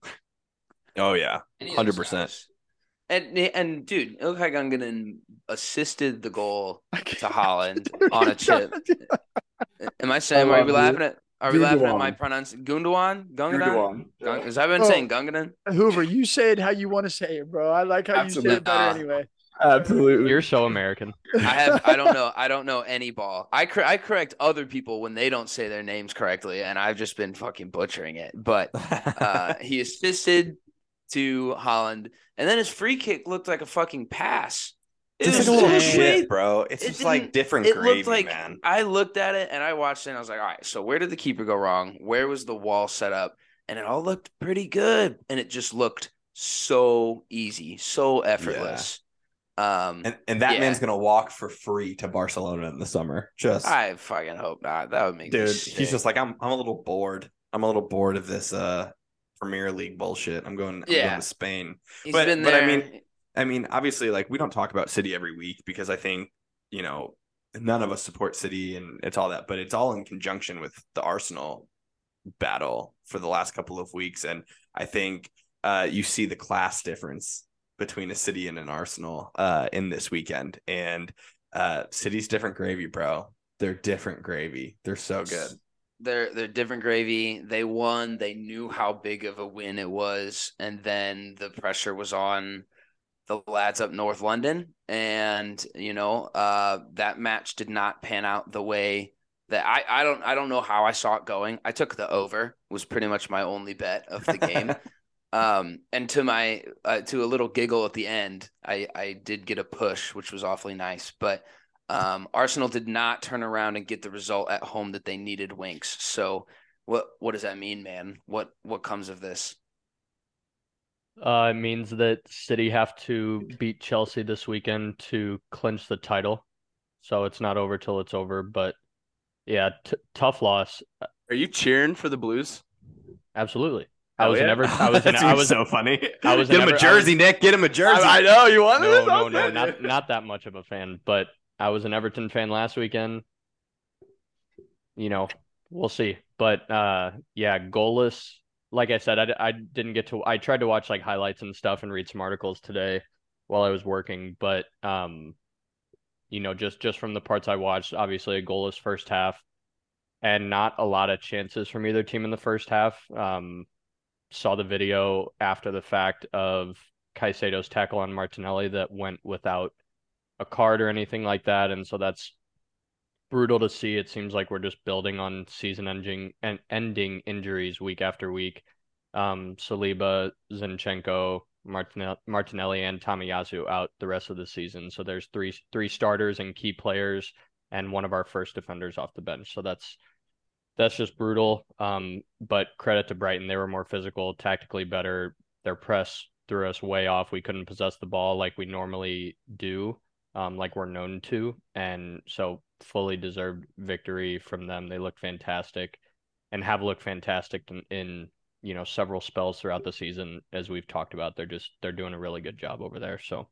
Oh yeah. Any of Hundred those percent. guys. And and dude, Ilkay Gundogan assisted the goal to Holland on a chip. Am I saying? I Are love we you. laughing at? Are we laughing at my Gundogan. pronunciation? Gundogan? Gundogan? Gundogan. Gun- Is that been Oh. saying Gundogan? Hoover, you say it how you want to say it, bro. I like how you Absolutely. say it better Nah. anyway. Absolutely. you're so American. I have. I don't know. I don't know any ball. I cor- I correct other people when they don't say their names correctly, and I've just been fucking butchering it. But uh, he assisted to Holland, and then his free kick looked like a fucking pass. It It's was like a little so shit, sweet. bro. It's It just like didn't- different It gravy, looked like man. I looked at it and I watched it and I was like, all right, so where did the keeper go wrong? Where was the wall set up? And it all looked pretty good. And it just looked so easy, so effortless. Um And and that Yeah. man's gonna walk for free to Barcelona in the summer. Just I fucking hope not. That would make me dude, sick. he's just like, I'm I'm a little bored. I'm a little bored of this uh Premier League bullshit. I'm going, I'm Yeah. going to Spain. He's but- been but I there. mean, I mean, obviously, like we don't talk about City every week because I think, you know, none of us support City and it's all that, but it's all in conjunction with the Arsenal battle for the last couple of weeks. And I think uh, you see the class difference between a City and an Arsenal uh, in this weekend. And uh, City's different gravy, bro. They're different gravy. They're so good. They're they're different gravy. They won. They knew how big of a win it was, and then the pressure was on the lads up North London, and you know uh, that match did not pan out the way that I I don't I don't know how I saw it going. I took the over, was pretty much my only bet of the game. Um, and to my uh, to a little giggle at the end, I I did get a push, which was awfully nice, but. Um, Arsenal did not turn around and get the result at home that they needed, Winks. So what what does that mean, man? What what comes of this? Uh, it means that City have to beat Chelsea this weekend to clinch the title. So it's not over till it's over. But yeah, t tough loss. Are you cheering for the Blues? Absolutely. I Oh, was yeah? never. I was. That I seems was so funny. I was Get him never- a I jersey, Nick. Get him a jersey. I, I know you wanted No, this. no, Okay. no, not not that much of a fan, but I was an Everton fan last weekend. You know, we'll see. But uh, yeah, goalless. Like I said, I, I didn't get to. I tried to watch like highlights and stuff and read some articles today while I was working, but um, you know, just just from the parts I watched, obviously a goalless first half, and not a lot of chances from either team in the first half. Um, saw the video after the fact of Caicedo's tackle on Martinelli that went without a card or anything like that, and so that's brutal to see. It seems like we're just building on season-ending and ending injuries week after week. Um, Saliba, Zinchenko, Martinelli, Martinelli, and Tomiyasu out the rest of the season. So there's three three starters and key players, and one of our first defenders off the bench. So that's that's just brutal. Um, but credit to Brighton, they were more physical, tactically better. Their press threw us way off. We couldn't possess the ball like we normally do. Um, like we're known to, and so fully deserved victory from them. They look fantastic and have looked fantastic in, in you know several spells throughout the season, as we've talked about. They're just they're doing a really good job over there. So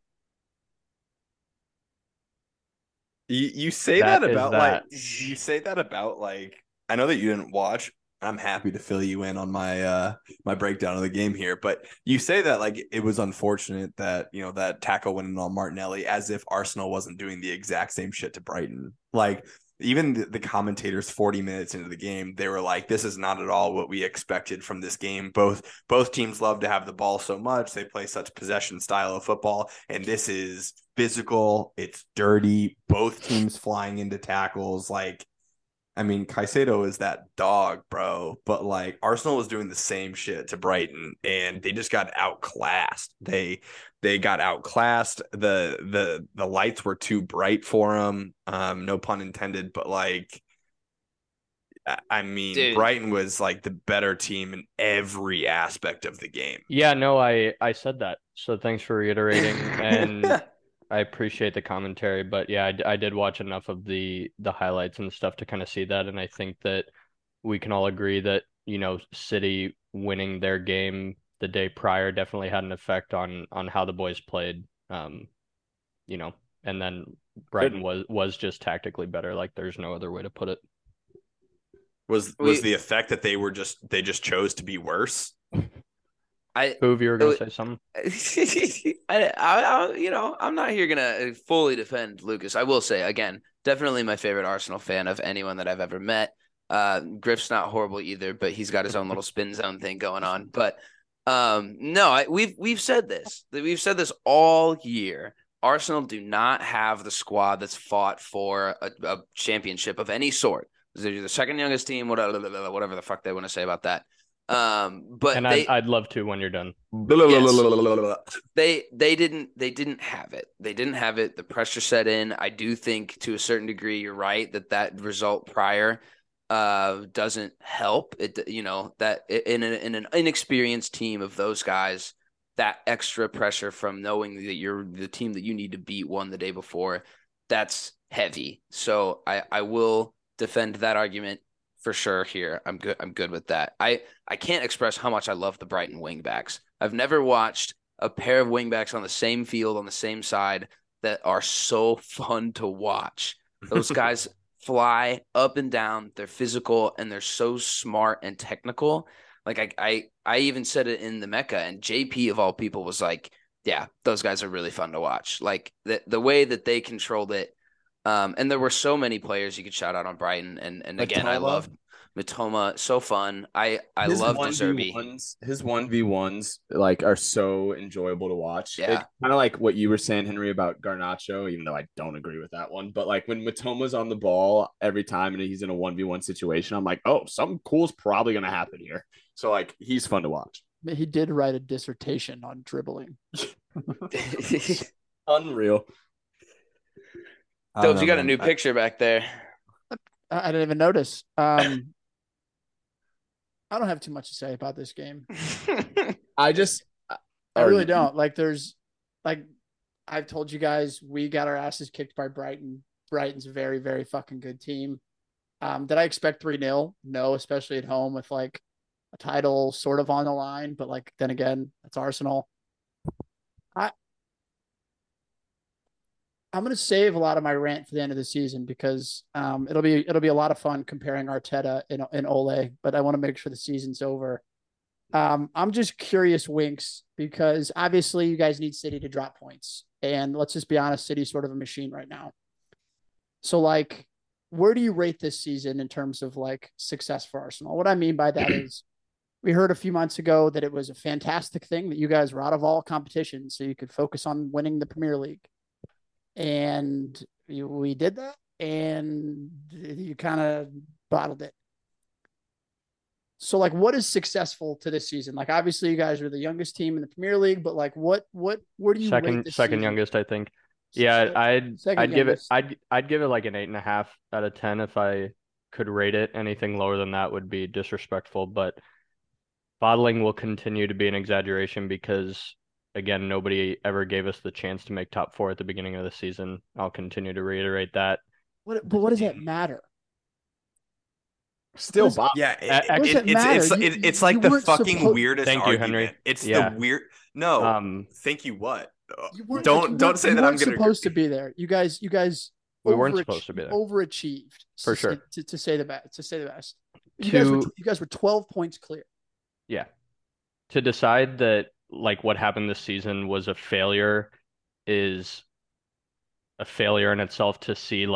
You you say That that, is about that. like you say that about like I know that you didn't watch. I'm happy to fill you in on my uh my breakdown of the game here, but you say that like it was unfortunate that you know that tackle went in on Martinelli as if Arsenal wasn't doing the exact same shit to Brighton. Like even the, the commentators forty minutes into the game, they were like, this is not at all what we expected from this game. Both both teams love to have the ball so much. They play such possession style of football, and this is physical. It's dirty. Both teams flying into tackles. Like, I mean, Caicedo is that dog, bro. But like Arsenal was doing the same shit to Brighton, and they just got outclassed. They they got outclassed. The the the lights were too bright for them. Um, no pun intended. But like, I mean, Dude. Brighton was like the better team in every aspect of the game. Yeah, no, I I said that. So thanks for reiterating, and I appreciate the commentary. But yeah, I, I did watch enough of the the highlights and stuff to kind of see that, and I think that we can all agree that, you know, City winning their game the day prior definitely had an effect on on how the boys played. Um, you know, and then Brighton was was just tactically better. Like, there's no other way to put it. Was We- was the effect that they were just they just chose to be worse? I Hoove, you were gonna Uh, say something? I, I, I, you know, I'm not here gonna fully defend Lucas. I will say again, definitely my favorite Arsenal fan of anyone that I've ever met. Uh, Griff's not horrible either, but he's got his own little spin zone thing going on. But um, no, I, we've we've said this. We've said this all year. Arsenal do not have the squad that's fought for a, a championship of any sort. They're the second youngest team, whatever, whatever the fuck they want to say about that. Um, but And they, I'd I'd love to when you're done. they they didn't they didn't have it. They didn't have it. The pressure set in. I do think to a certain degree you're right that that result prior uh doesn't help. It you know that in an in an inexperienced team of those guys, that extra pressure from knowing that you're the team that you need to beat won the day before, that's heavy. So I I will defend that argument for sure here. I'm good. I'm good with that. I, I can't express how much I love the Brighton wingbacks. I've never watched a pair of wingbacks on the same field on the same side that are so fun to watch. Those guys fly up and down. They're physical and they're so smart and technical. Like I, I, I even said it in the Mecca, and J P of all people was like, "Yeah, those guys are really fun to watch." Like the the way that they controlled it. Um, and there were so many players you could shout out on Brighton, and and again, I Matoma. love Matoma, so fun. I I His love one De v Zerbi. ones, his one v ones like are so enjoyable to watch. Yeah. Kind of like what you were saying, Henry, about Garnacho, even though I don't agree with that one. But like when Matoma's on the ball every time and he's in a one v one situation, I'm like, oh, something cool's probably gonna happen here. So like he's fun to watch. He did write a dissertation on dribbling. Unreal. I don't Dobes, know, you got a man. new I- picture back there. I, I didn't even notice. Um, I don't have too much to say about this game. I just I or- really don't. Like, there's, like, I've told you guys, we got our asses kicked by Brighton. Brighton's a very, very fucking good team. Um, did I expect three nil? No, especially at home with, like, a title sort of on the line. But, like, then again, it's Arsenal. I, I'm going to save a lot of my rant for the end of the season because um, it'll be it'll be a lot of fun comparing Arteta and, and Ole, but I want to make sure the season's over. Um, I'm just curious, Winks, because obviously you guys need City to drop points. And let's just be honest, City's sort of a machine right now. So, like, where do you rate this season in terms of, like, success for Arsenal? What I mean by that is we heard a few months ago that it was a fantastic thing that you guys were out of all competition so you could focus on winning the Premier League. And you, we did that, and you kind of bottled it. So, like, what is successful to this season? Like, obviously, you guys are the youngest team in the Premier League, but like, what, what, where do you rate Second this second season? youngest, I think. Yeah, Second- I'd second I'd give it youngest. I'd I'd give it like an eight and a half out of ten if I could rate it. Anything lower than that would be disrespectful, but bottling will continue to be an exaggeration because again, nobody ever gave us the chance to make top four at the beginning of the season. I'll continue to reiterate that. What, but what does that matter? Still What is- Bob. Yeah, it, What it, does it it's matter? it's You- it, it's you like the weren't fucking suppo- weirdest Thank you, argument. Henry. It's Yeah. the weird. No, Um, thank you. What? You weren't- Don't like, you don't weren't- say you that I'm weren't gonna supposed to be there. You guys, you guys, We weren't overach- supposed to be there. Overachieved For to say- sure. To, to say the best. To say the best. You guys were To- you guys were twelve points clear. Yeah. To decide that like what happened this season was a failure is a failure in itself to see like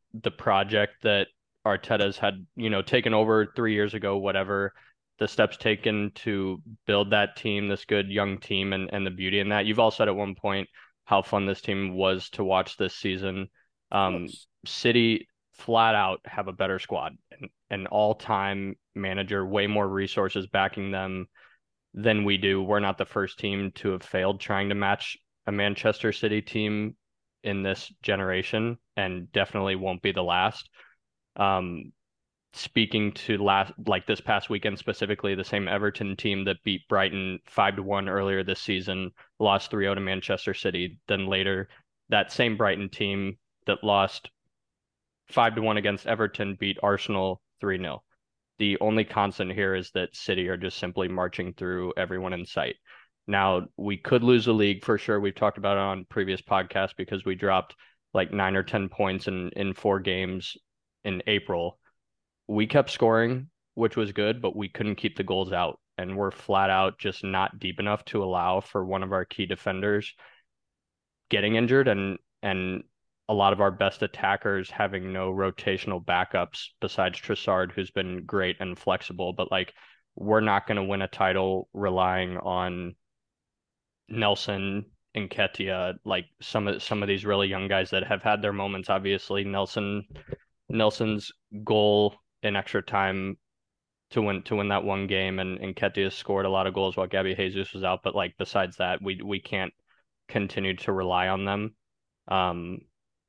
the project that Arteta's had, you know, taken over three years ago, whatever, the steps taken to build that team, this good young team, and, and the beauty in that. You've all said at one point how fun this team was to watch this season. Um, City flat out have a better squad, an, an all-time manager, way more resources backing them than we do. We're not the first team to have failed trying to match a Manchester City team in this generation, and definitely won't be the last. Um, speaking to last, like this past weekend specifically, the same Everton team that beat Brighton five to one earlier this season lost three zero to Manchester City. Then later, that same Brighton team that lost five to one against Everton beat Arsenal three nil. The only constant here is that City are just simply marching through everyone in sight. Now, we could lose the league for sure. We've talked about it on previous podcasts because we dropped like nine or ten points in, in four games in April. We kept scoring, which was good, but we couldn't keep the goals out. And we're flat out just not deep enough to allow for one of our key defenders getting injured and and a lot of our best attackers having no rotational backups besides Trossard, who's been great and flexible. But like, we're not going to win a title relying on Nelson, Nketiah, like some of some of these really young guys that have had their moments. Obviously, Nelson Nelson's goal in extra time to win to win that one game, and Nketiah scored a lot of goals while Gabby Jesus was out. But like, besides that, we we can't continue to rely on them. Um,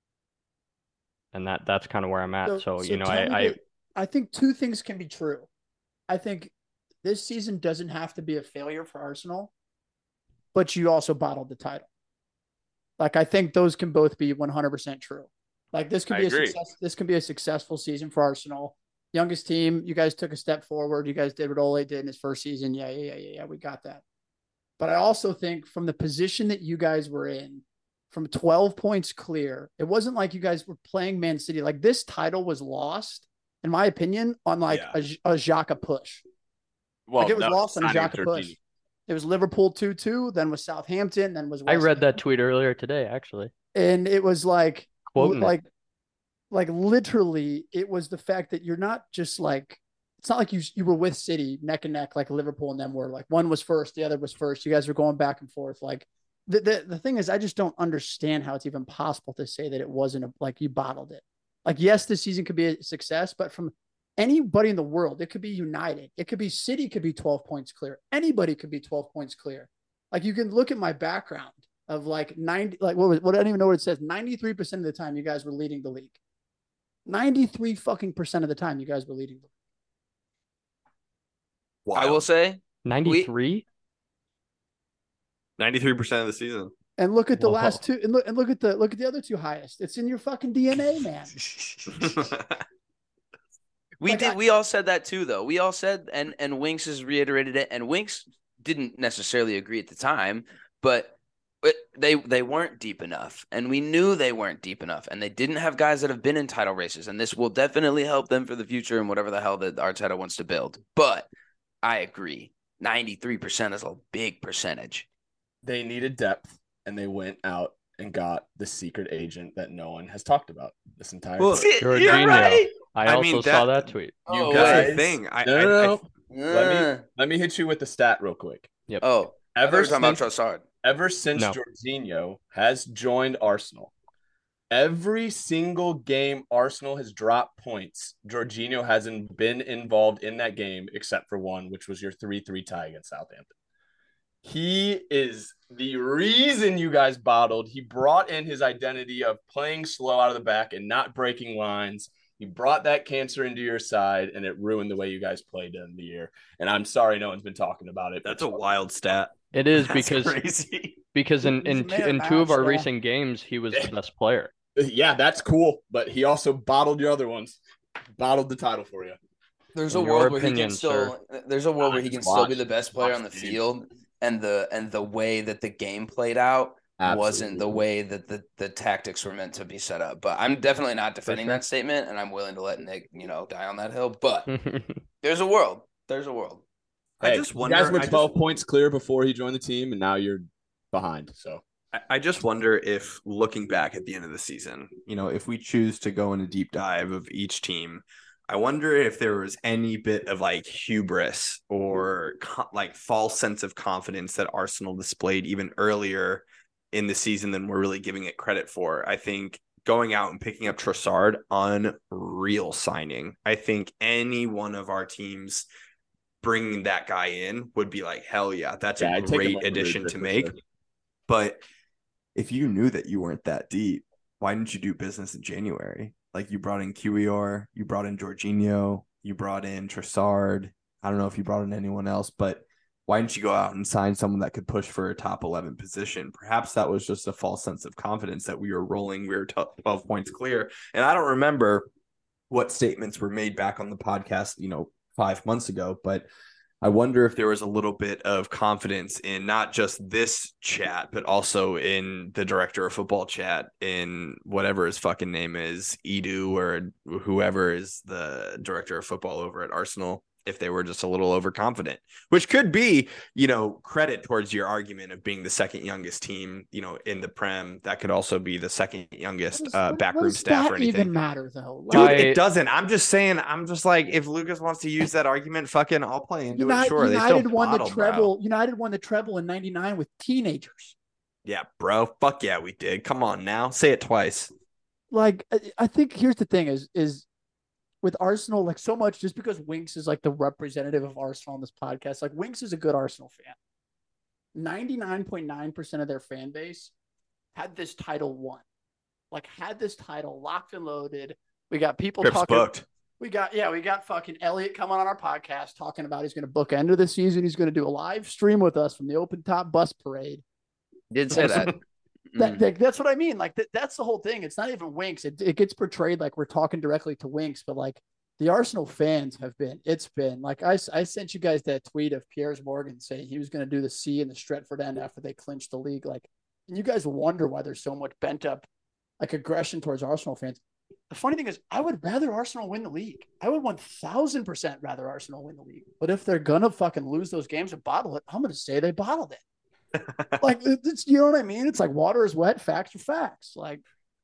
and that that's kind of where I'm at. So, so, so you know, I I, I think two things can be true. I think this season doesn't have to be a failure for Arsenal, but you also bottled the title. Like, I think those can both be one hundred percent true. Like, this could be I a agree. success. This can be a successful season for Arsenal. Youngest team, you guys took a step forward. You guys did what Ole did in his first season. Yeah, yeah, yeah, yeah. We got that. But I also think from the position that you guys were in, from twelve points clear, it wasn't like you guys were playing Man City. Like, this title was lost, in my opinion, on like yeah. a, a Xhaka push. Well, like, it was no, lost on a Xhaka push. It was Liverpool two two, then was Southampton, then was West I read Ham. that tweet earlier today, actually. And it was like, Quoting like, it. like literally, it was the fact that you're not just like, it's not like you you were with City neck and neck like Liverpool and them were. Like, one was first, the other was first. You guys were going back and forth. Like, the the, the thing is, I just don't understand how it's even possible to say that it wasn't a, like you bottled it. Like, yes, this season could be a success, but from anybody in the world, it could be United. It could be City could be twelve points clear. Anybody could be twelve points clear. Like, you can look at my background of like ninety, like what was, what I don't even know what it says. ninety-three percent of the time you guys were leading the league. ninety-three fucking percent of the time you guys were leading the league. Wow. I will say ninety-three? ninety-three percent of the season. And look at the Whoa. last two and look and look at the look at the other two highest. It's in your fucking D N A, man. We Like, did. I- We all said that too, though. We all said, and and Winks has reiterated it, and Winks didn't necessarily agree at the time, but it, they they weren't deep enough, and we knew they weren't deep enough, and they didn't have guys that have been in title races, and this will definitely help them for the future and whatever the hell that Arteta wants to build. But I agree, ninety-three percent is a big percentage. They needed depth, and they went out and got the secret agent that no one has talked about this entire Well, time. you're Jorginho. Right. I, I also mean, saw that- that tweet. You Oh, guys, wait. thing. I, No, I, no, I, no. Let Uh, me let me hit you with the stat real quick. Yep. oh, I thought Ever you were talking about since, Trossard. ever since No. Jorginho has joined Arsenal, every single game Arsenal has dropped points, Jorginho hasn't been involved in that game except for one, which was your three three tie against Southampton. He is the reason you guys bottled. He brought in his identity of playing slow out of the back and not breaking lines. He brought that cancer into your side, and it ruined the way you guys played in the year. And I'm sorry no one's been talking about it. that's a wild stat. It is That's because crazy. because in He's a in, man in of two of match, our yeah. recent games, he was the best player. Yeah, that's cool, but he also bottled your other ones. Bottled the title for you. There's a In your world where he opinion, can still. There's a world I where he just can still be watched- the best player on the watched the game. field, and the and the way that the game played out wasn't the Absolutely. way that the, the tactics were meant to be set up. But I'm definitely not defending sure. that statement, and I'm willing to let Nick, you know, die on that hill. But there's a world. There's a world. I Hey, just you wonder- guys were I just- twelve points clear before he joined the team, and now you're behind. So I- I just wonder if looking back at the end of the season, you know, if we choose to go in a deep dive of each team, I wonder if there was any bit of like hubris or co- like false sense of confidence that Arsenal displayed even earlier in the season than we're really giving it credit for. I think going out and picking up Trossard, unreal signing. I think any one of our teams bringing that guy in would be like, hell yeah, that's Yeah, a I'd take him great over addition Rudiger to for make. sure. But if you knew that you weren't that deep, why didn't you do business in January? Like you brought in Q E R, you brought in Jorginho, you brought in Trossard. I don't know if you brought in anyone else, but why didn't you go out and sign someone that could push for a top eleven position? Perhaps that was just a false sense of confidence that we were rolling. We were twelve points clear. And I don't remember what statements were made back on the podcast, you know, five months ago, but I wonder if there was a little bit of confidence in not just this chat, but also in the director of football chat, in whatever his fucking name is, Edu or whoever is the director of football over at Arsenal, if they were just a little overconfident, which could be, you know, credit towards your argument of being the second youngest team, you know, in the Prem. That could also be the second youngest What does- uh, what- backroom what does staff that or anything. even matter though? Dude, Like, I- it doesn't. I'm just saying. I'm just like, if Lucas wants to use that argument, fucking, I'll play into United, it. Sure, United they still won the bottled, bro. treble. United won the treble in ninety-nine with teenagers. Yeah, bro. Fuck yeah, we did. Come on now, say it twice. Like, I, I think here's the thing: is is with Arsenal, like so much just because Winks is like the representative of Arsenal on this podcast. Like Winks is a good Arsenal fan. ninety-nine point nine percent of their fan base had this title won. Like had this title locked and loaded. We got people Trips talking. booked. We got, yeah, we got fucking Elliot coming on our podcast talking about he's going to book end of the season. He's going to do a live stream with us from the open top bus parade. Did say that. That, Mm. that that's what I mean. Like that, that's the whole thing. It's not even Winks. It, it gets portrayed like we're talking directly to Winks, but like the Arsenal fans have been, it's been like, I, I sent you guys that tweet of Piers Morgan saying he was going to do the C in the Stretford end after they clinched the league. Like, and you guys wonder why there's so much bent up like aggression towards Arsenal fans. The funny thing is, I would rather Arsenal win the league. I would one thousand percent rather Arsenal win the league. But if they're going to fucking lose those games and bottle it, I'm going to say they bottled it. Like, it's, you know what I mean? It's like water is wet, facts are facts. Like,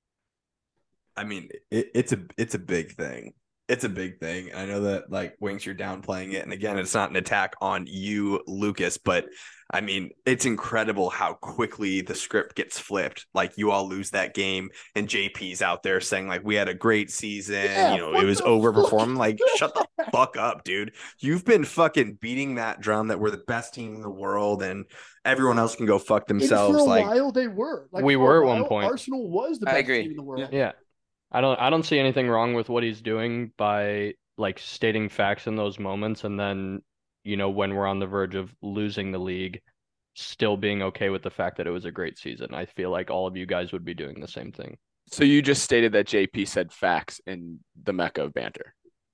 I mean, it, it's a it's a big thing. It's a big thing. I know that like Winks, you're downplaying it, and again, it's not an attack on you, Lucas, but I mean, it's incredible how quickly the script gets flipped. Like you all lose that game, and J P's out there saying like we had a great season. Yeah, you know, what it was the overperformed. fuck? Like shut the fuck up, dude. You've been fucking beating that drum that we're the best team in the world, and everyone else can go fuck and themselves. for a Like while they were. Like We for a were at one while, point. Arsenal was the I best agree. team in the world. Yeah. I don't I don't see anything wrong with what he's doing by like stating facts in those moments and then, you know, when we're on the verge of losing the league, still being okay with the fact that it was a great season. I feel like all of you guys would be doing the same thing. So you just stated that J P said facts in the Mecca of banter.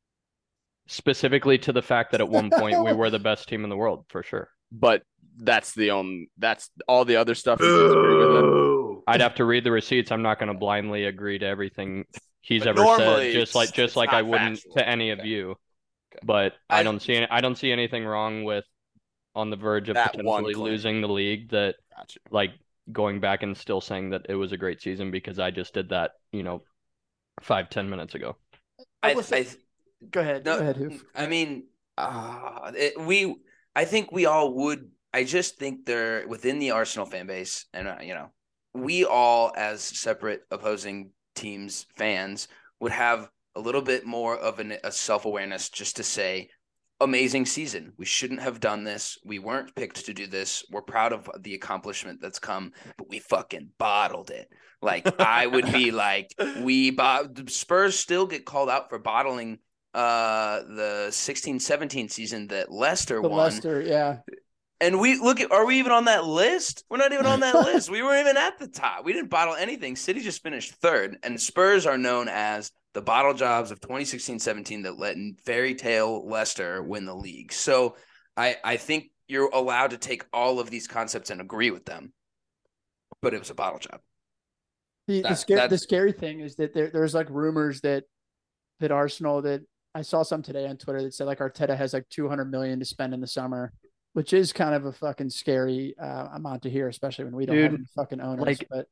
Specifically to the fact that at one point we were the best team in the world, for sure. But that's the only that's all the other stuff you disagree with it. Boo. I'd have to read the receipts. I'm not going to blindly agree to everything he's But ever normally said, just like it's- just it's like not I wouldn't factual. to any of Okay. you. Okay. But I, I- don't see any, I don't see anything wrong with on the verge of That one potentially claim. losing the league that Gotcha. like going back and still saying that it was a great season because I just did that, you know, five, ten minutes ago. I I, will say- I Go ahead. No, Go ahead, Hoof. I mean, uh, it, we. I think we all would. I just think they're within the Arsenal fan base, and uh, you know, we all as separate opposing teams fans would have a little bit more of an, a self awareness just to say, amazing season. We shouldn't have done this. We weren't picked to do this. We're proud of the accomplishment that's come, but we fucking bottled it. Like I would be like, we bot- Spurs still get called out for bottling uh the sixteen seventeen season that Leicester The won. Leicester, yeah. And we look at, are we even on that list? We're not even on that list. We weren't even at the top. We didn't bottle anything. City just finished third, and Spurs are known as the bottle jobs of twenty sixteen seventeen that let fairy tale Leicester win the league. So I, I think you're allowed to take all of these concepts and agree with them, but it was a bottle job. The, the, That- scary, the that's- scary thing is that there, there's like rumors that that Arsenal that I saw some today on Twitter that said like Arteta has like two hundred million to spend in the summer. which is kind of a fucking scary uh, amount to hear, especially when we don't have Dude, any fucking owners. like- but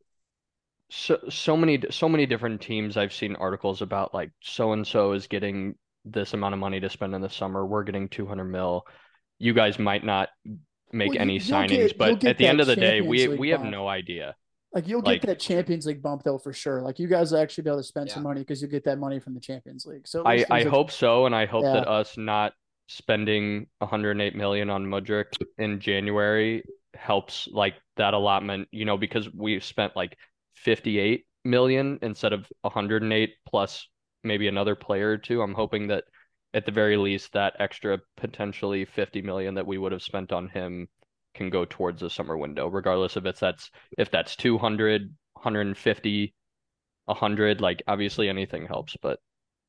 So so many so many different teams I've seen articles about like so and so is getting this amount of money to spend in the summer. We're getting two hundred mil. You guys might not make Well, you- any you'll signings, get- you'll but get at the end that of the day, Champions we League we have bump. no idea. like you'll like- get that Champions League bump though for sure. Like you guys will actually be able to spend some Yeah. money because you get that money from the Champions League. So at I least I things are- hope so, and I hope Yeah. that us not spending one hundred eight million on Mudryk in January helps like that allotment, you know, because we've spent like fifty-eight million instead of one hundred eight plus maybe another player or two. I'm hoping that at the very least that extra potentially fifty million that we would have spent on him can go towards the summer window, regardless of if that's if that's two hundred, one hundred fifty, one hundred, like obviously anything helps, but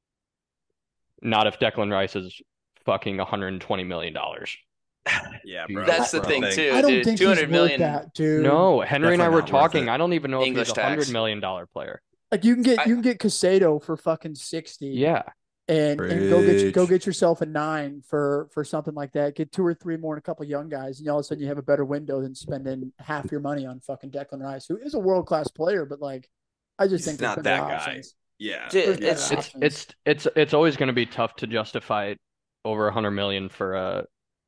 not if Declan Rice is fucking one hundred twenty million dollars. Yeah, bro. That's the Bro. thing too, I don't dude. think two he's hundred worth million. that, dude. No, Henry and I Definitely were not worth talking. it. I don't even know English if he's a hundred tax. million dollar player. Like you can get I- you can get Casado for fucking sixty. Yeah, and, and go get go Preach. get yourself a nine for for something like that. Get two or three more and a couple young guys, and all of a sudden you have a better window than spending half your money on fucking Declan Rice, who is a world class player, but like I just He's think there's not better that guy. options. Yeah. Dude, There's better it's- it's options. it's it's it's always going to be tough to justify over a hundred million for a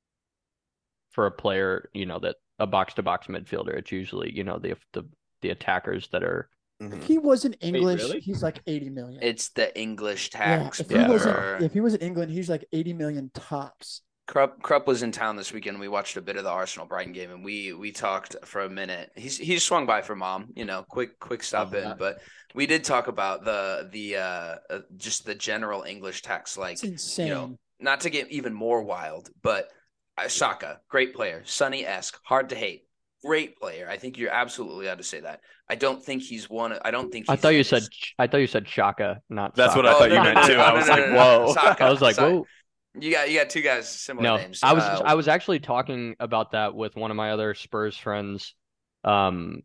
for a player, you know, that a box to box midfielder. It's usually, you know, the the the attackers that are. Mhm. If he wasn't English, really? he's like eighty million. It's the English yeah, tax. if he Yeah. wasn't brother. if he was in England, he's like eighty million tops. Krupp, Krupp was in town this weekend. We watched a bit of the Arsenal Brighton game, and we we talked for a minute. He's he swung by for mom, you know, quick quick stop Love in. that. But we did talk about the the uh, uh just the general English tax, like It's insane. you know, not to get even more wild, but uh, Saka, great player, Sonny esque, hard to hate, great player. I think you're absolutely allowed to say that. I don't think he's one. I don't think. I he's thought you finished. said I thought you said Shaka, not. That's what Saka. I thought you no, no, meant no, too. no, I no, was no, like, no, no, no. whoa. Saka, I was like, sorry. whoa. You got you got two guys similar No, names. I was Uh, I was actually talking about that with one of my other Spurs friends, um,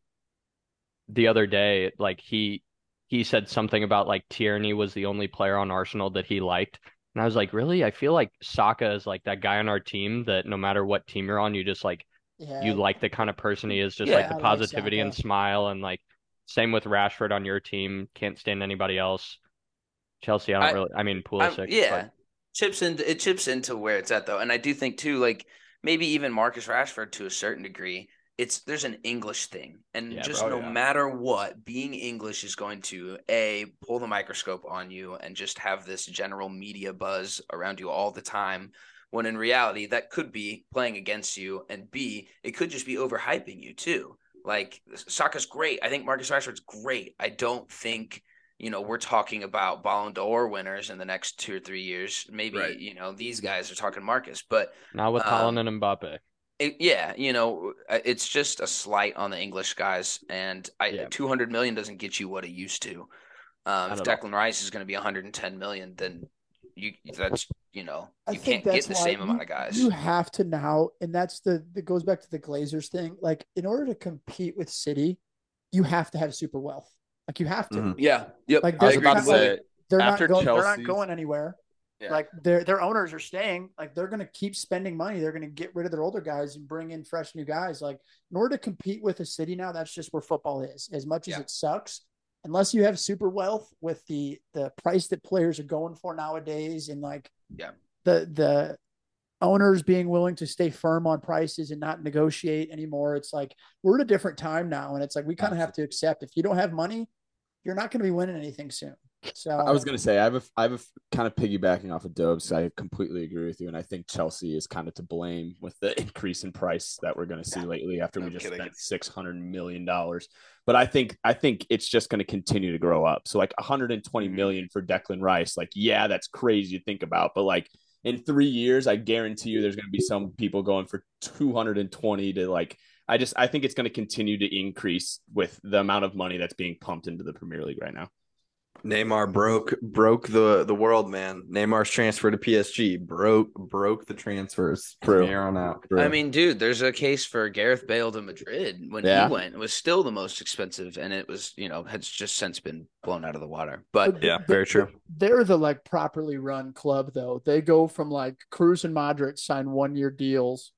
the other day. Like he he said something about like Tierney was the only player on Arsenal that he liked, and I was like, really? I feel like Saka is like that guy on our team that no matter what team you're on, you just like Yeah, you like the kind of person he is, just Yeah, like the I like positivity and Saka. smile, and like same with Rashford on your team. Can't stand anybody else. Chelsea, I don't I- really. I mean, I'm- Pulisic. yeah, but- chips into it chips into where it's at though, and I do think too, like maybe even Marcus Rashford to a certain degree. It's there's an English thing, and Yeah, just bro. no Oh, yeah. matter what, being English is going to a pull the microscope on you and just have this general media buzz around you all the time. When in reality, that could be playing against you, and B, it could just be overhyping you too. Like Saka's great. I think Marcus Rashford's great. I don't think. You know, we're talking about Ballon d'Or winners in the next two or three years. Maybe, Right. you know, these guys are talking Marcus, but Not with Um, Haaland and Mbappe. it, yeah, you know, uh, it's just a slight on the English guys. And I, Yeah. two hundred million doesn't get you what it used to. Um, if Not at Declan Rice is going to be one hundred ten million, then you, that's, you know, I you think can't that's get the why same you- amount of guys. You have to now, and that's the that goes back to the Glazers thing. Like, in order to compete with City, you have to have super wealth. Like, you have to. Mhm. yeah. Yep. Like, I was they're about to not- like, say, they're after not going. They're not Chelsea's- going anywhere. Yeah. Like their their owners are staying. Like they're going to keep spending money. They're going to get rid of their older guys and bring in fresh new guys. Like in order to compete with a City now, that's just where football is. As much as Yeah. it sucks, unless you have super wealth with the the price that players are going for nowadays, and like Yeah. the the owners being willing to stay firm on prices and not negotiate anymore. It's like we're at a different time now, and it's like we kind of have to accept if you don't have money, you're not going to be winning anything soon. So I was gonna say I have a I have a kind of piggybacking off of Dobes. I completely agree with you, and I think Chelsea is kind of to blame with the increase in price that we're going to see lately after no we just kidding. spent six hundred million dollars. But I think I think it's just going to continue to grow up. So like one hundred twenty Mm-hmm. million for Declan Rice, like yeah, that's crazy to think about, but like in three years, I guarantee you, there's going to be some people going for two hundred twenty to like. I just I think it's going to continue to increase with the amount of money that's being pumped into the Premier League right now. Neymar broke broke the the world, man. Neymar's transfer to P S G broke broke the transfers True. from here on out. I mean, dude, there's a case for Gareth Bale to Madrid when Yeah. he went. It was still the most expensive, and it was, you know, has just since been blown out of the water. But yeah, very true. They're the like properly run club though. They go from like Cruz and Modric sign one year deals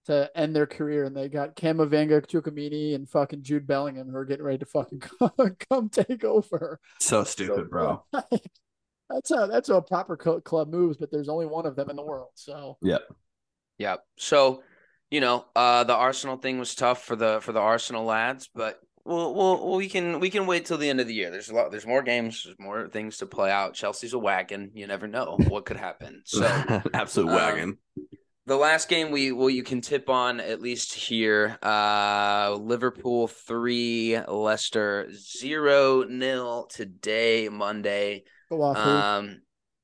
to end their career, and they got Camavinga, Chukwuemini, and fucking Jude Bellingham who are getting ready to fucking come, come take over. So stupid, So, bro. That's how that's how a proper co- club moves, but there's only one of them in the world. So Yeah. Yeah. So, you know, uh, the Arsenal thing was tough for the for the Arsenal lads, but we'll, we'll we can we can wait till the end of the year. There's a lot. There's more games. There's more things to play out. Chelsea's a wagon. You never know what could happen. So, absolute um, wagon. the last game we well you can tip on at least here. Uh, Liverpool three, Leicester zero nil today, Monday. go off. Um,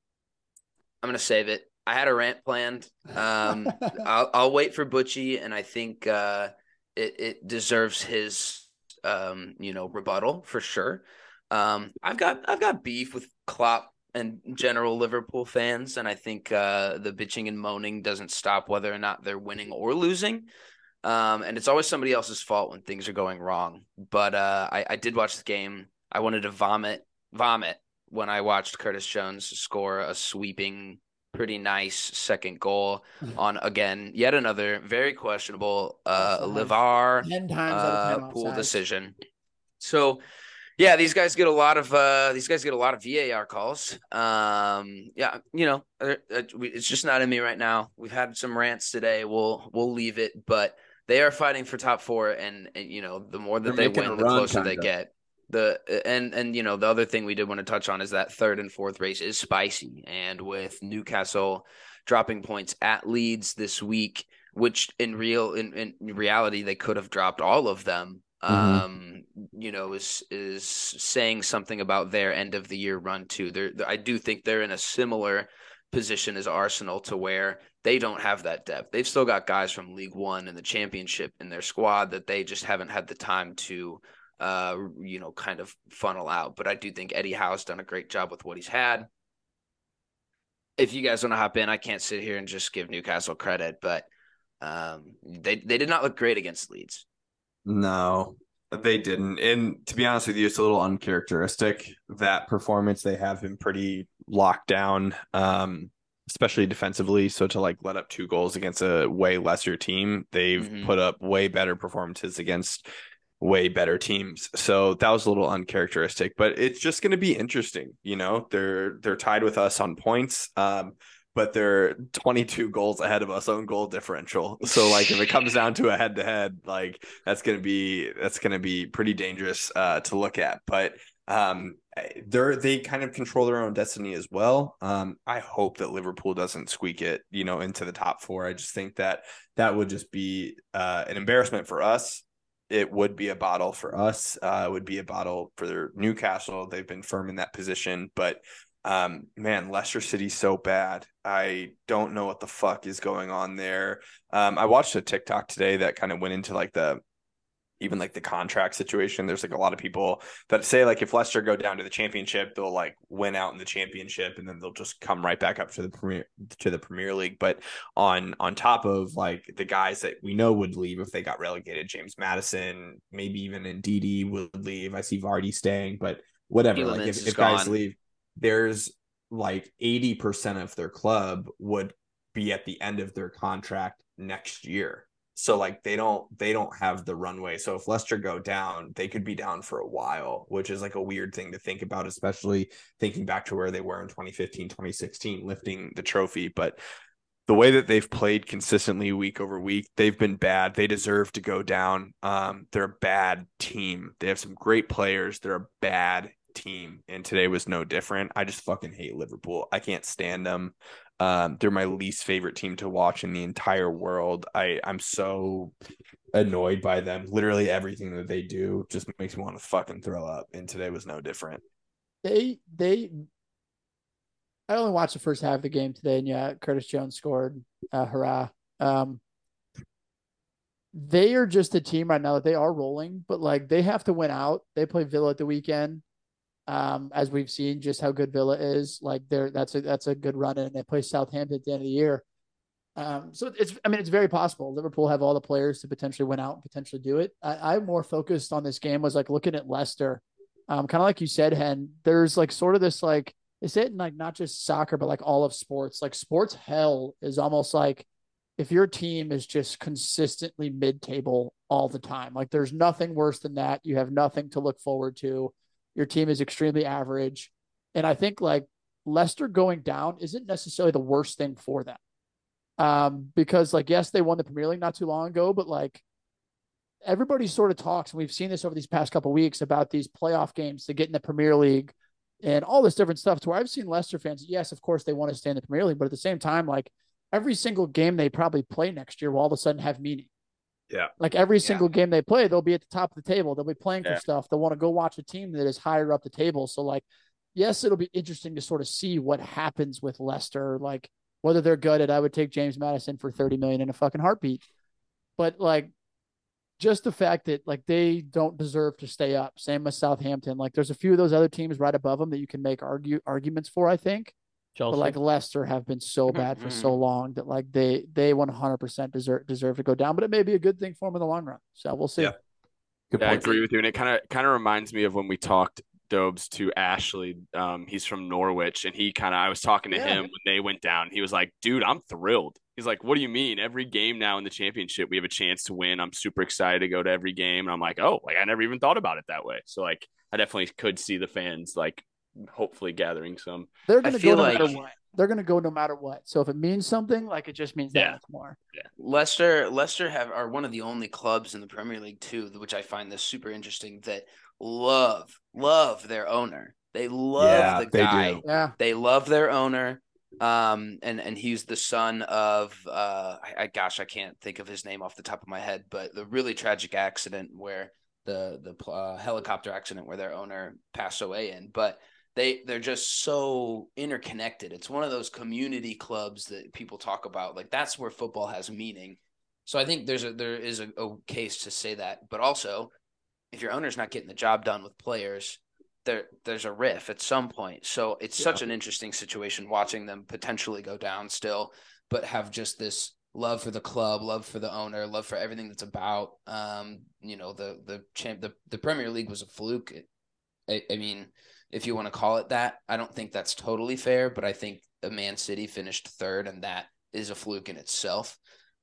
I'm gonna save it. I had a rant planned. Um, I'll, I'll wait for Butchie, and I think uh, it it deserves his um, you know rebuttal for sure. Um, I've got I've got beef with Klopp and general Liverpool fans, and I think uh, the bitching and moaning doesn't stop whether or not they're winning or losing. Um, and it's always somebody else's fault when things are going wrong. But uh, I, I did watch the game. I wanted to vomit vomit when I watched Curtis Jones score a sweeping, pretty nice second goal on, again, yet another very questionable uh, Livar ten times out of ten uh, pool offsides. decision. So, yeah, these guys get a lot of uh, these guys get a lot of V A R calls. Um, yeah, you know, uh, uh, we- it's just not in me right now. We've had some rants today. We'll we'll leave it, but they are fighting for top four, and, and you know, the more that They're they making a win, the run, closer they kinda. get. The and and you know the other thing we did want to touch on is that third and fourth race is spicy, and with Newcastle dropping points at Leeds this week, which in real in, in reality they could have dropped all of them. Um, you know, is is saying something about their end of the year run too. They're, I do think they're in a similar position as Arsenal to where they don't have that depth. They've still got guys from League One and the Championship in their squad that they just haven't had the time to uh, you know, kind of funnel out. But I do think Eddie Howe's done a great job with what he's had. If you guys want to hop in, I can't sit here and just give Newcastle credit, but um, they they did not look great against Leeds. No, they didn't. And to be honest with you, it's a little uncharacteristic, that performance. They have been pretty locked down, um, especially defensively. So to like let up two goals against a way lesser team, they've Mhm. put up way better performances against way better teams. So that was a little uncharacteristic, but it's just going to be interesting. You know, they're they're tied with us on points. Um, but they're twenty-two goals ahead of us on goal differential. So like if it comes down to a head to head, like that's going to be that's going to be pretty dangerous uh, to look at. But um, they're they kind of control their own destiny as well. Um, I hope that Liverpool doesn't squeak it, you know, into the top four. I just think that that would just be uh, an embarrassment for us. It would be a bottle for us. Uh, it would be a bottle for Newcastle. They've been firm in that position, but um, man, Leicester City's so bad. I don't know what the fuck is going on there. Um, I watched a TikTok today that kind of went into like the, even like the contract situation. There's like a lot of people that say like if Leicester go down to the championship, they'll like win out in the championship and then they'll just come right back up to the premier to the Premier League. But on on top of like the guys that we know would leave if they got relegated, James Maddison, maybe even Ndidi would leave. I see Vardy staying, but whatever. Tielemans like if, is if guys gone. leave, there's like eighty percent of their club would be at the end of their contract next year. So like they don't they don't have the runway. So if Leicester go down, they could be down for a while, which is like a weird thing to think about, especially thinking back to where they were in twenty fifteen, twenty sixteen, lifting the trophy. But the way that they've played consistently week over week, they've been bad. They deserve to go down. Um, they're a bad team. They have some great players. They're a bad team. And today was no different. I just fucking hate Liverpool. I can't stand them. Um, they're my least favorite team to watch in the entire world. I, I'm so annoyed by them. Literally everything that they do just makes me want to fucking throw up. And today was no different. They they I only watched the first half of the game today, and yeah, Curtis Jones scored. Uh, hurrah! Um, they are just a team right now that they are rolling, but like they have to win out. They play Villa at the weekend, um, as we've seen just how good Villa is. Like they're that's a that's a good run, and they play Southampton at the end of the year. Um, so it's I mean it's very possible Liverpool have all the players to potentially win out and potentially do it. I, I'm more focused on this game was like looking at Leicester, um, kind of like you said, Hen. There's like sort of this like. Is it in like not just soccer, but like all of sports? Like sports hell is almost like if your team is just consistently mid-table all the time, like there's nothing worse than that. You have nothing to look forward to. Your team is extremely average. And I think like Leicester going down isn't necessarily the worst thing for them. Um, because like, yes, they won the Premier League not too long ago, but like everybody sort of talks, and we've seen this over these past couple of weeks about these playoff games to get in the Premier League and all this different stuff to where I've seen Leicester fans. Yes, of course they want to stay in the Premier League, but at the same time, like every single game they probably play next year will all of a sudden have meaning. Yeah. Like every Yeah. single game they play, they'll be at the top of the table. They'll be playing for Yeah. stuff. They'll want to go watch a team that is higher up the table. So like, yes, it'll be interesting to sort of see what happens with Leicester. Like whether they're good at, I would take James Madison for thirty million in a fucking heartbeat. But like, just the fact that like they don't deserve to stay up. Same with Southampton. Like there's a few of those other teams right above them that you can make argue arguments for, I think. Chelsea. But like Leicester have been so bad for so long that like they they one hundred percent deserve deserve to go down. But it may be a good thing for them in the long run. So we'll see. Yeah. Good yeah, I agree with you, and it kind of kind of reminds me of when we talked Dobes to Ashley. Um, he's from Norwich, and he kind of I was talking to Yeah. him when they went down. He was like, "Dude, I'm thrilled." He's like, "What do you mean? Every game now in the championship, we have a chance to win. I'm super excited to go to every game." And I'm like, "Oh, like I never even thought about it that way." So like, I definitely could see the fans like hopefully gathering some. They're gonna I go feel no like- matter what. They're gonna go no matter what. So if it means something, like it just means that Yeah. much more. Leicester, Leicester have are one of the only clubs in the Premier League too, which I find this super interesting. That love, love their owner. They love Yeah, the they guy. do. Yeah. They love their owner. Um, and and he's the son of uh, I, I gosh, I can't think of his name off the top of my head, but the really tragic accident where the the uh, helicopter accident where their owner passed away in, but. They they're just so interconnected. It's one of those community clubs that people talk about. Like that's where football has meaning. So I think there's a there is a, a case to say that. But also, if your owner's not getting the job done with players, there there's a riff at some point. So it's such an interesting situation watching them potentially go down still, but have just this love for the club, love for the owner, love for everything that's about. Um, you know, the the champ the, the Premier League was a fluke. I, I mean. If you want to call it that, I don't think that's totally fair, but I think the Man City finished third, and that is a fluke in itself.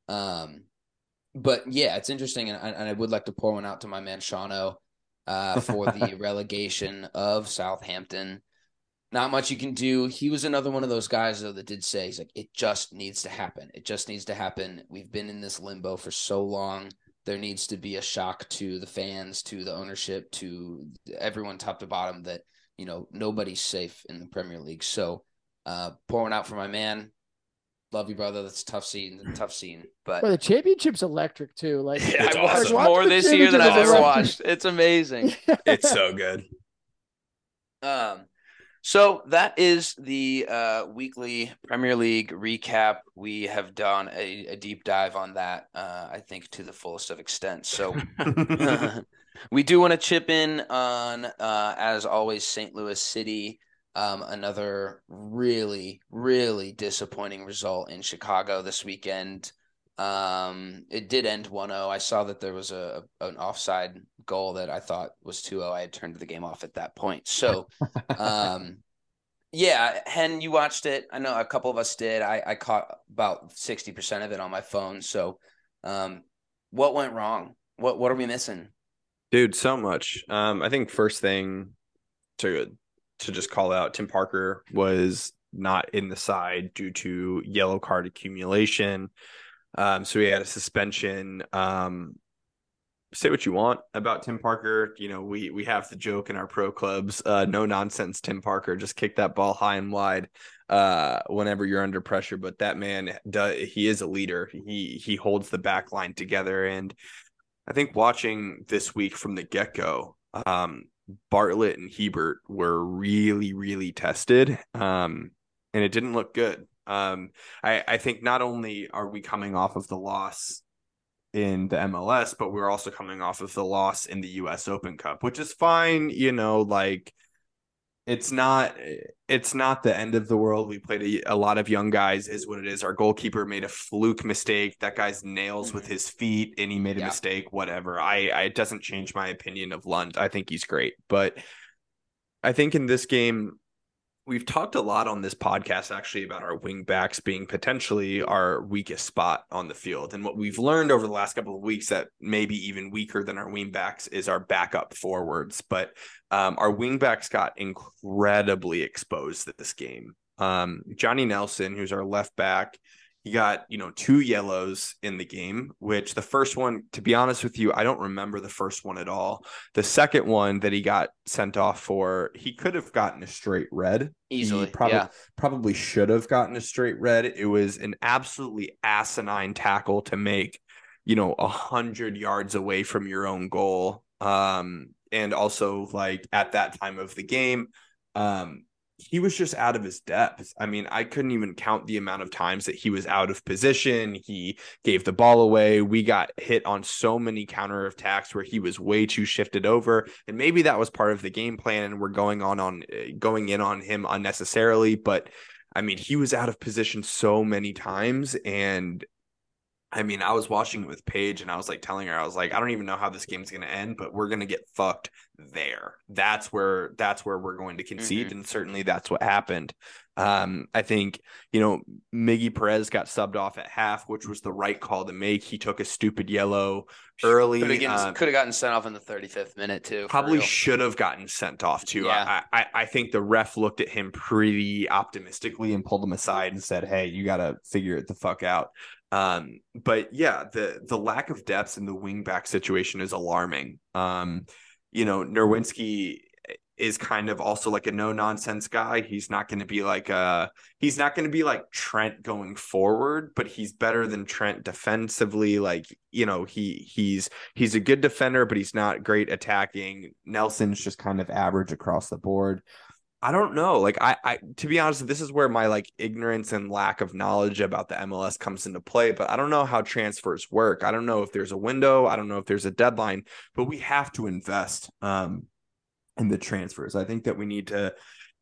Um, but yeah, it's interesting, and I, and I would like to pour one out to my man Shauno uh, for the relegation of Southampton. Not much you can do. He was another one of those guys, though, that did say, he's like, it just needs to happen. It just needs to happen. We've been in this limbo for so long. There needs to be a shock to the fans, to the ownership, to everyone top to bottom that, you know, nobody's safe in the Premier League. So uh, pouring out for my man. Love you, brother. That's a tough scene, a tough scene. But Well, the championship's electric too. Like yeah, It's I watched awesome. more Watching the this year than I've championship ever is watched. It's amazing. It's so good. Um, so that is the uh, weekly Premier League recap. We have done a, a deep dive on that, uh, I think, to the fullest of extent. So we do want to chip in on, uh, as always, Saint Louis City. Um, another really, really disappointing result in Chicago this weekend. Um, it did end one oh. I saw that there was a an offside goal that I thought was two oh. I had turned the game off at that point. So, um, yeah, Hen, you watched it. I know a couple of us did. I, I caught about sixty percent of it on my phone. So, um, what went wrong? What what are we missing? Dude, so much. Um, I think first thing to to just call out, Tim Parker was not in the side due to yellow card accumulation. Um, so he had a suspension. Um, say what you want about Tim Parker. You know, we we have the joke in our pro clubs, uh, no nonsense, Tim Parker, just kick that ball high and wide uh, whenever you're under pressure. But that man, does, he is a leader. He he holds the back line together. And I think watching this week from the get-go, um, Bartlett and Hebert were really, really tested, um, and it didn't look good. Um, I, I think not only are we coming off of the loss in the M L S, but we're also coming off of the loss in the U S Open Cup, which is fine. You know, like it's not it's not the end of the world. We played a, a lot of young guys, is what it is. Our goalkeeper made a fluke mistake. That guy's nails mm-hmm. with his feet, and he made a yeah. mistake. Whatever. I, I it doesn't change my opinion of Lund. I think he's great, but I think in this game, We've talked a lot on this podcast actually about our wing backs being potentially our weakest spot on the field. And what we've learned over the last couple of weeks that maybe even weaker than our wing backs is our backup forwards. But um, our wing backs got incredibly exposed this game. Um, Johnny Nelson, who's our left back, he got, you know, two yellows in the game, which the first one, to be honest with you, I don't remember the first one at all. The second one that he got sent off for, he could have gotten a straight red. Easily, He probably, yeah. probably should have gotten a straight red. It was an absolutely asinine tackle to make, you know, a hundred yards away from your own goal. Um, and also like at that time of the game, um, he was just out of his depth. I mean, I couldn't even count the amount of times that he was out of position. He gave the ball away. We got hit on so many counter attacks where he was way too shifted over. And maybe that was part of the game plan and we're going on on going in on him unnecessarily. But I mean, he was out of position so many times. And I mean, I was watching it with Paige and I was like telling her, I was like, I don't even know how this game's going to end, but we're going to get fucked there. That's where, that's where we're going to concede. Mm-hmm. And certainly that's what happened. Um, I think, you know, Miggy Perez got subbed off at half, which was the right call to make. He took a stupid yellow early. Could have gotten, uh, could have gotten sent off in the thirty-fifth minute too. Probably should have gotten sent off too. Yeah. I, I, I think the ref looked at him pretty optimistically and pulled him aside and said, hey, you got to figure it the fuck out. Um, but yeah, the the lack of depth in the wing back situation is alarming. Um, you know, Nerwinski is kind of also like a no nonsense guy. He's not going to be like uh he's not going to be like Trent going forward, but he's better than Trent defensively. Like, you know, he he's he's a good defender, but he's not great attacking. Nelson's just kind of average across the board. I don't know. Like, I, I, to be honest, this is where my like ignorance and lack of knowledge about the M L S comes into play. But I don't know how transfers work. I don't know if there's a window. I don't know if there's a deadline. But we have to invest um, in the transfers. I think that we need to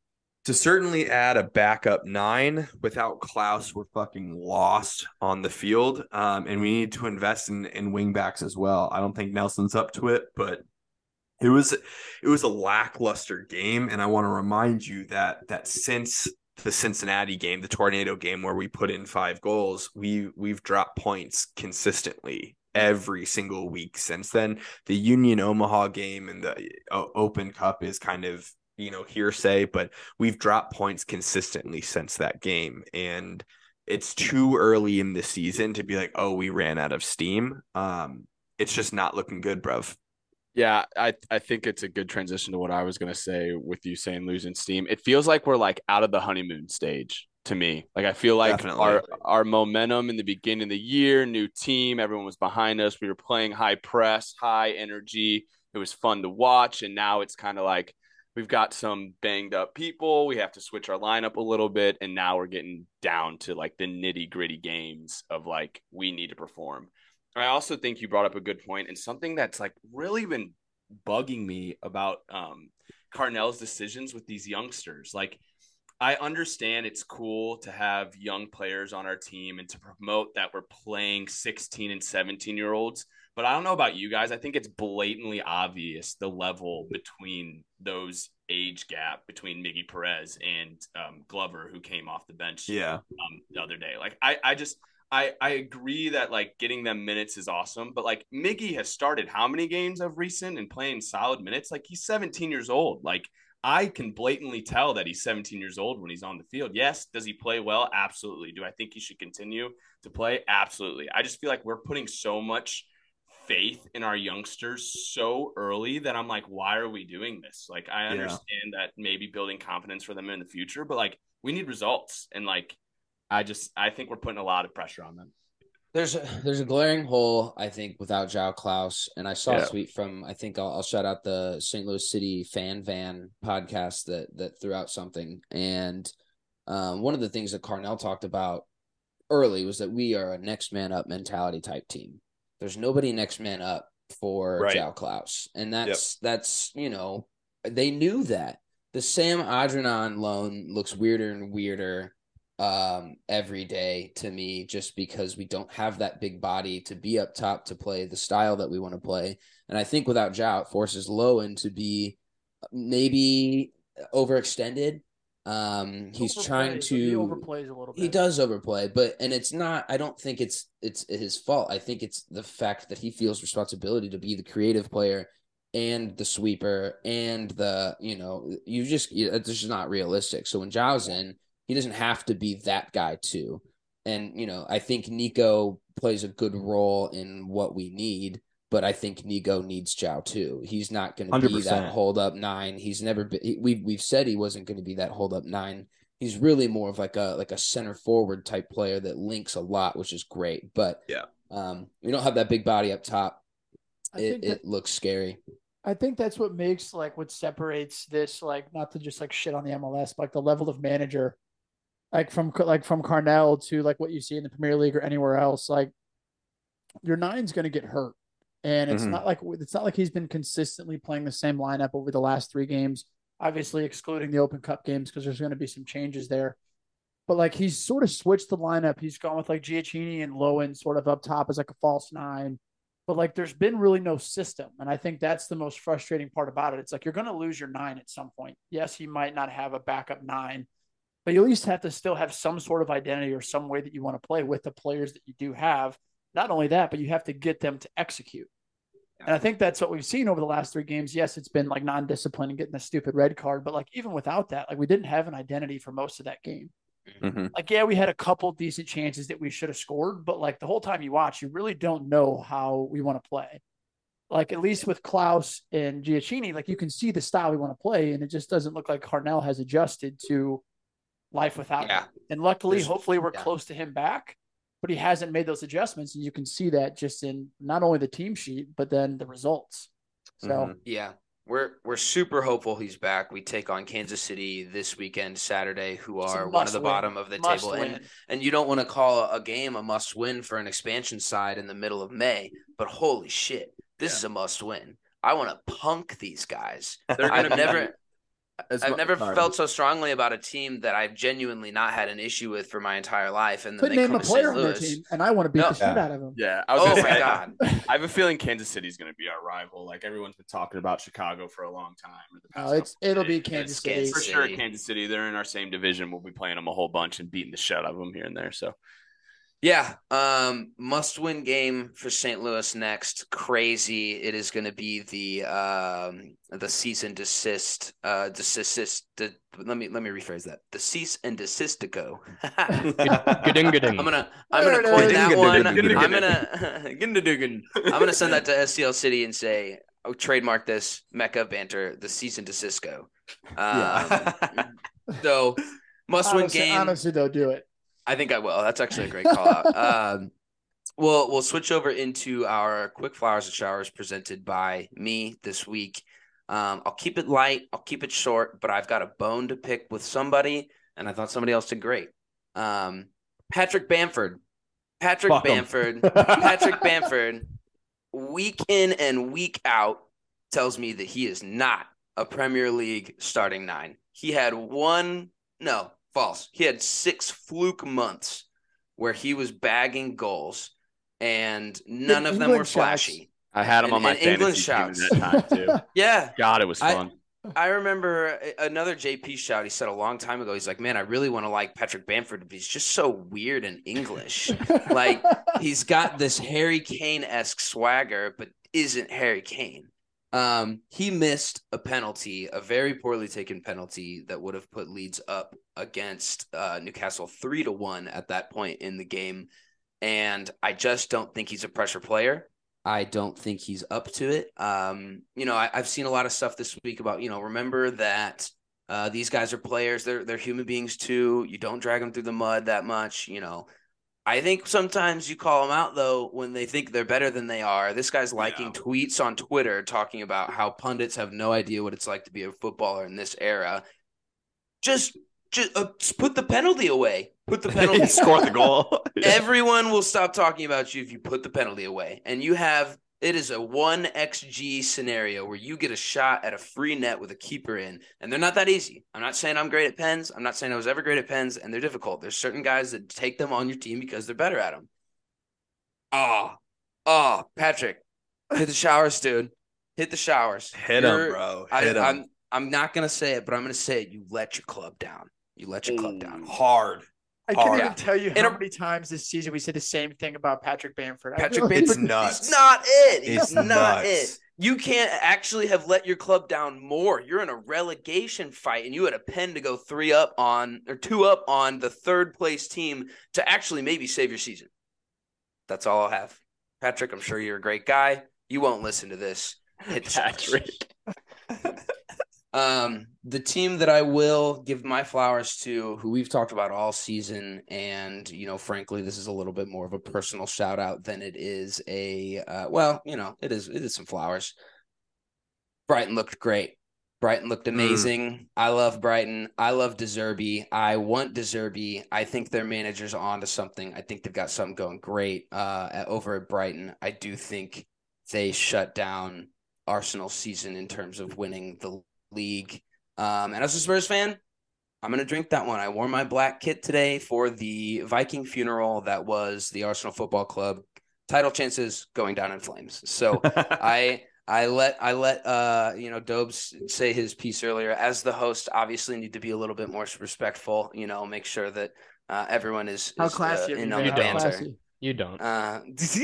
to certainly add a backup nine. Without Klaus, we're fucking lost on the field, um, and we need to invest in in wing backs as well. I don't think Nelson's up to it, but. It was it was a lackluster game, and I want to remind you that that since the Cincinnati game, the tornado game where we put in five goals, we we've dropped points consistently every single week since then. The Union Omaha game and the Open Cup is kind of, you know, hearsay, but we've dropped points consistently since that game, and it's too early in the season to be like, oh, we ran out of steam. Um, it's just not looking good, bruv. Yeah, I, I think it's a good transition to what I was going to say with you saying losing steam. It feels like we're like out of the honeymoon stage to me. Like I feel like Definitely. our our momentum in the beginning of the year, new team, everyone was behind us. We were playing high press, high energy. It was fun to watch. And now it's kind of like we've got some banged up people. We have to switch our lineup a little bit. And now we're getting down to like the nitty gritty games of like we need to perform. I also think you brought up a good point and something that's like really been bugging me about um, Carnell's decisions with these youngsters. Like, I understand it's cool to have young players on our team and to promote that we're playing sixteen and seventeen year olds. But I don't know about you guys. I think it's blatantly obvious the level between those age gap between Miggy Perez and um, Glover, who came off the bench yeah. um, the other day. Like, I, I just – I, I agree that like getting them minutes is awesome, but like Miggy has started how many games of recent and playing solid minutes? Like he's seventeen years old. Like I can blatantly tell that he's seventeen years old when he's on the field. Yes. Does he play well? Absolutely. Do I think he should continue to play? Absolutely. I just feel like we're putting so much faith in our youngsters so early that I'm like, why are we doing this? Like I understand yeah. that maybe building confidence for them in the future, but like we need results. And like, I just I think we're putting a lot of pressure on them. There's a, there's a glaring hole, I think, without João Klaus. And I saw yeah. a tweet from, I think I'll, I'll shout out the Saint Louis City Fan Van podcast that that threw out something. And um, one of the things that Carnell talked about early was that we are a next man up mentality type team. There's nobody next man up for right. João Klaus. And that's, yep. that's, you know, they knew that. The Sam Adrian loan looks weirder and weirder um every day to me, just because we don't have that big body to be up top to play the style that we want to play. And I think without João, it forces Lowen to be maybe overextended. Um, he's Overplays, trying but to he overplays a little bit. He does overplay, but and it's not. I don't think it's it's his fault. I think it's the fact that he feels responsibility to be the creative player and the sweeper and the you know you just you, it's just not realistic. So when Zhao's in, he doesn't have to be that guy too. And you know I think Nico plays a good role in what we need. But I think Nico needs Zhao too. He's not going to be that hold up nine. He's never been. He, we've we've said he wasn't going to be that hold up nine. He's really more of like a like a center forward type player that links a lot, which is great. But yeah, um, we don't have that big body up top. I It think that, it looks scary. I think that's what makes like what separates this like not to just like shit on the M L S, but like the level of manager, like from like from Carnell to like what you see in the Premier League or anywhere else. Like your nine's going to get hurt. And it's Mhm. not like it's not like he's been consistently playing the same lineup over the last three games, obviously excluding the Open Cup games because there's going to be some changes there. But like he's sort of switched the lineup. He's gone with like Giacchini and Lowen sort of up top as like a false nine. But like there's been really no system. And I think that's the most frustrating part about it. It's like you're going to lose your nine at some point. Yes, he might not have a backup nine, but you at least have to still have some sort of identity or some way that you want to play with the players that you do have. Not only that, but you have to get them to execute. And I think that's what we've seen over the last three games. Yes, it's been like non-discipline and getting a stupid red card, but like even without that, like we didn't have an identity for most of that game. Mm-hmm. Like, yeah, we had a couple decent chances that we should have scored, but like the whole time you watch, you really don't know how we want to play. Like at least with Klaus and Giacchini, like you can see the style we want to play, and it just doesn't look like Carnell has adjusted to life without Yeah. him. And luckily, There's- hopefully we're yeah. close to him back, but he hasn't made those adjustments. And you can see that just in not only the team sheet, but then the results. So Mhm. Yeah, we're we're super hopeful he's back. We take on Kansas City this weekend, Saturday, who It's a are one of the must-win. bottom of the must table. win. And and you don't want to call a game a must win for an expansion side in the middle of May, but holy shit, this Yeah. is a must win. I want to punk these guys. They're I've gonna be- never As I've mu- never sorry. felt so strongly about a team that I've genuinely not had an issue with for my entire life. And then Couldn't they name come a to player Saint on their Louis. team, and I want to beat No. the shit Yeah. out of them. Yeah, I was Oh gonna my say, god. I have a feeling Kansas City's going to be our rival. Like everyone's been talking about Chicago for a long time. Or the past No, it's couple it'll of be days. Kansas It's City. Kansas For sure, City. Kansas City. They're in our same division. We'll be playing them a whole bunch and beating the shit out of them here and there. So Yeah, um, must-win game for Saint Louis next. Crazy. It is going to be the um, the cease and desist. Uh, desist. De, let me let me rephrase that. The cease and desistico. Gading, I'm gonna I'm gonna There it coin is. that one. Gading. I'm gonna I'm gonna send that to S C L City and say, oh, trademark this Mecca banter. The cease and desisco. Um, so must-win honestly, game. honestly, though, do it. I think I will. That's actually a great call out. Um, we'll we'll switch over into our quick flowers and showers presented by me this week. Um, I'll keep it light. I'll keep it short, but I've got a bone to pick with somebody, and I thought somebody else did great. Um, Patrick Bamford. Patrick Fuck 'em. Bamford. Patrick Bamford. Week in and week out tells me that he is not a Premier League starting nine. He had one. No. False. He had six fluke months where he was bagging goals, and none In of them were England shouts. flashy. I had him And- on my and England fantasy team in shouts. that time too. Yeah, God, it was I- fun. I remember another J P shout he said a long time ago. He's like, man, I really want to like Patrick Bamford, but he's just so weird and English. Like, he's got this Harry Kane-esque swagger, but isn't Harry Kane. Um, he missed a penalty, a very poorly taken penalty that would have put Leeds up against uh, Newcastle three to one at that point in the game. And I just don't think he's a pressure player. I don't think he's up to it. Um, you know, I, I've seen a lot of stuff this week about, you know, remember that uh, these guys are players. They're they're human beings too. You don't drag them through the mud that much, you know. I think sometimes you call them out, though, when they think they're better than they are. This guy's liking Yeah. tweets on Twitter talking about how pundits have no idea what it's like to be a footballer in this era. Just, just, uh, just put the penalty away. Put the penalty He away. scored the goal. Everyone will stop talking about you if you put the penalty away. And you have – it is a one X G scenario where you get a shot at a free net with a keeper in, and they're not that easy. I'm not saying I'm great at pens. I'm not saying I was ever great at pens, and they're difficult. There's certain guys that take them on your team because they're better at them. Oh, oh, Patrick, hit the showers, dude. Hit the showers. Hit him, You're- bro. I, Hit him. I'm, I'm not going to say it, but I'm going to say it. You let your club down. You let your club down. Hard. I can't Hard. even tell you In how a- many times this season we said the same thing about Patrick Bamford. I Patrick really- It's Bamford nuts. is not it. He's It's not nuts. it. You can't actually have let your club down more. You're in a relegation fight, and you had a pen to go three up on or two up on the third place team to actually maybe save your season. That's all I'll have. Patrick, I'm sure you're a great guy. You won't listen to this. Hit the Patrick. Um, the team that I will give my flowers to, who we've talked about all season, and you know, frankly, this is a little bit more of a personal shout out than it is a uh, well, you know, it is it is some flowers. Brighton looked great. Brighton looked amazing. Mm. I love Brighton. I love De Zerbi. I want De Zerbi. I think their manager's onto something. I think they've got something going great uh, at, over at Brighton. I do think they shut down Arsenal's season in terms of winning the league. Um, and as a Spurs fan, I'm going to drink that one. I wore my black kit today for the Viking funeral that was the Arsenal Football Club. Title chances going down in flames. So I I let I let uh you know Dobes say his piece earlier. As the host, obviously need to be a little bit more respectful. You know, make sure that uh, everyone is, How is classy uh, of in you, on man. the How banter. classy. You don't. Uh,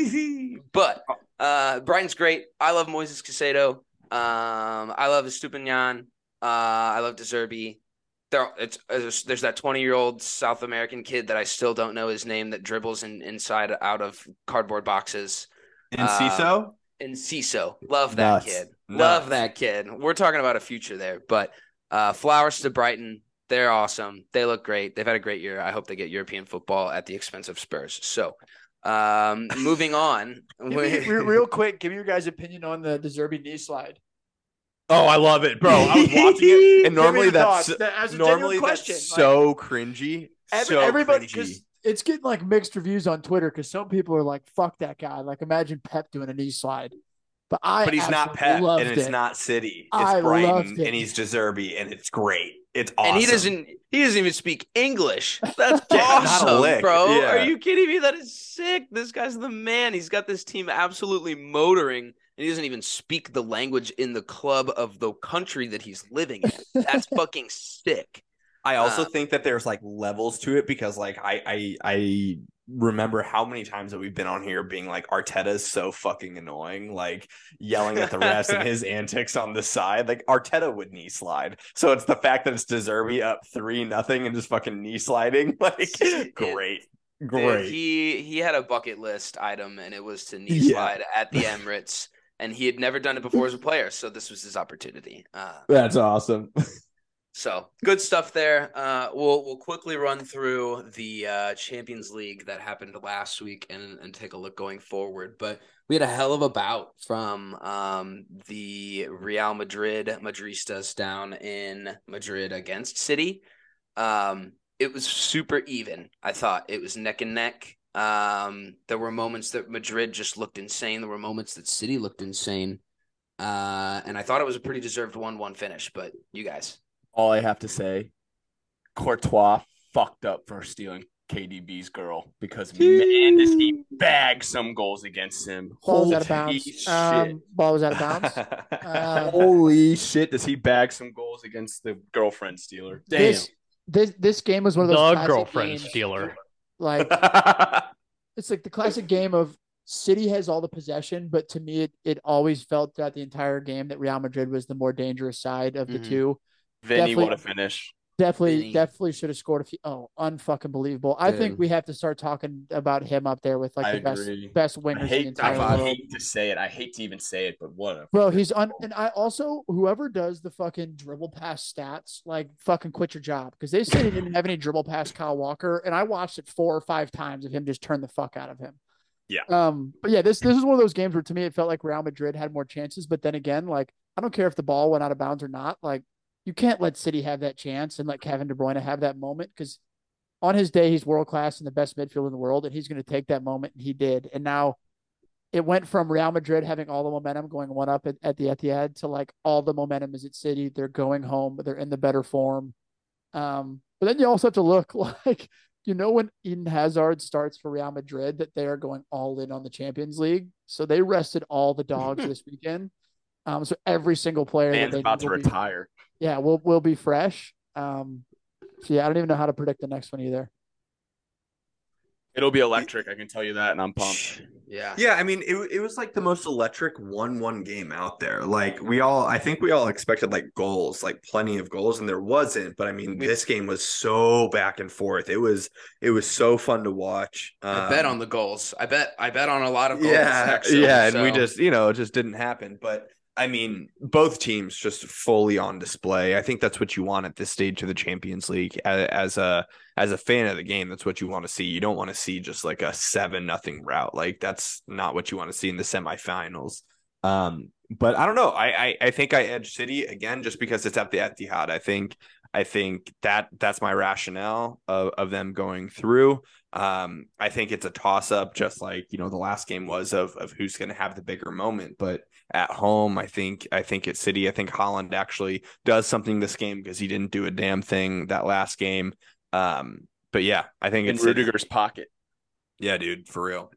but uh, Brighton's great. I love Moises Caicedo. Um, I love Estupinian. Uh, I love De Zerbi. There, it's there's, there's that twenty year old South American kid that I still don't know his name that dribbles in, inside out of cardboard boxes. And CISO? Um, and CISO, love that Nuts. kid. Nuts. Love that kid. We're talking about a future there. But uh, flowers to Brighton. They're awesome. They look great. They've had a great year. I hope they get European football at the expense of Spurs. So, um, moving on. Give me, re- real quick, give me your guys' opinion on the De Zerbi knee slide. Oh, I love it, bro. I was watching it, and normally Give me your that's thoughts. That- as a normally genuine that's question, so cringy. Every, so everybody, cringy. because it's getting like mixed reviews on Twitter because some people are like, "Fuck that guy!" Like, imagine Pep doing a knee slide. But I, But he's not absolutely Pep, loved and it's it. not City. It's I loved Brighton, it. and he's De Zerbi, and it's great. It's awesome. And he doesn't he doesn't even speak English. That's Yeah, not a awesome, lick. bro. Yeah. Are you kidding me? That is sick. This guy's the man. He's got this team absolutely motoring, and he doesn't even speak the language in the club of the country that he's living in. That's fucking sick. I also Uh, think that there's like levels to it because like I I I remember how many times that we've been on here being like Arteta's so fucking annoying, like yelling at the refs and his antics on the side. Like Arteta would knee slide. So it's the fact that it's De Zerbi up three nothing and just fucking knee sliding. Like great. Dude, Great. he he had a bucket list item, and it was to knee Yeah. slide at the Emirates, and he had never done it before as a player, so this was his opportunity. Uh, That's awesome. So good stuff there. Uh, we'll we'll quickly run through the uh, Champions League that happened last week and and take a look going forward. But we had a hell of a bout from um, the Real Madrid Madristas down in Madrid against City. Um, it was super even. I thought it was neck and neck. Um, there were moments that Madrid just looked insane. There were moments that City looked insane. Uh, and I thought it was a pretty deserved one one finish. But you guys. All I have to say, Courtois fucked up for stealing K D B's girl because man, does he bag some goals against him. Ball was Holy out of bounds. shit. Um, ball was out of bounds. Uh, Holy shit, does he bag some goals against the girlfriend stealer? Damn. This this this game was one of those The classic girlfriend games, stealer. Like it's like the classic game of City has all the possession, but to me, it, it always felt throughout the entire game that Real Madrid was the more dangerous side of the Mhm. two. Vinny, Definitely- what a finish. Definitely, Vinny. definitely should have scored a few. Oh, unfucking believable! I think Dude. we have to start talking about him up there with like I the best agree. best I wingers in the hate, entire I world. hate to say it. I hate to even say it, but what a Bro, he's on, and I also whoever does the fucking dribble pass stats, like fucking quit your job because they said he didn't have any dribble past Kyle Walker, and I watched it four or five times of him just turn the fuck out of him. Yeah. Um. But yeah, this this is one of those games where to me it felt like Real Madrid had more chances, but then again, like I don't care if the ball went out of bounds or not. Like you can't let City have that chance and let Kevin De Bruyne have that moment because on his day he's world class and the best midfielder in the world, and he's going to take that moment, and he did. And now it went from Real Madrid having all the momentum going one up at, at the Etihad to like all the momentum is at City. They're going home. They're in the better form. Um, but then you also have to look like, you know, when Eden Hazard starts for Real Madrid, that they are going all in on the Champions League. So they rested all the dogs this weekend. Um, so every single player that man's they about need to will be- retire. yeah, will will be fresh. Um, yeah, I don't even know how to predict the next one either. It'll be electric, I can tell you that, and I'm pumped. Yeah. Yeah, I mean, it, it was like the most electric one one game out there. Like we all, I think we all expected like goals, like plenty of goals, and there wasn't. But I mean, We- this game was so back and forth. It was, it was so fun to watch. I bet Um, on the goals. I bet I bet on a lot of goals. yeah, actually, yeah, and we so- just, you know, it just didn't happen. But I mean, both teams just fully on display. I think that's what you want at this stage of the Champions League. As, as a as a fan of the game, that's what you want to see. You don't want to see just like a seven nothing rout. Like that's not what you want to see in the semifinals. Um, but I don't know. I, I I think I edge City again just because it's at the Etihad. I think I think that that's my rationale of, of them going through. Um, I think it's a toss up, just like you know the last game was of of who's going to have the bigger moment. But at home, I think I think at City, I think Haaland actually does something this game because he didn't do a damn thing that last game. Um, but yeah, I think In it's City. Rudiger's pocket. Yeah, dude, for real.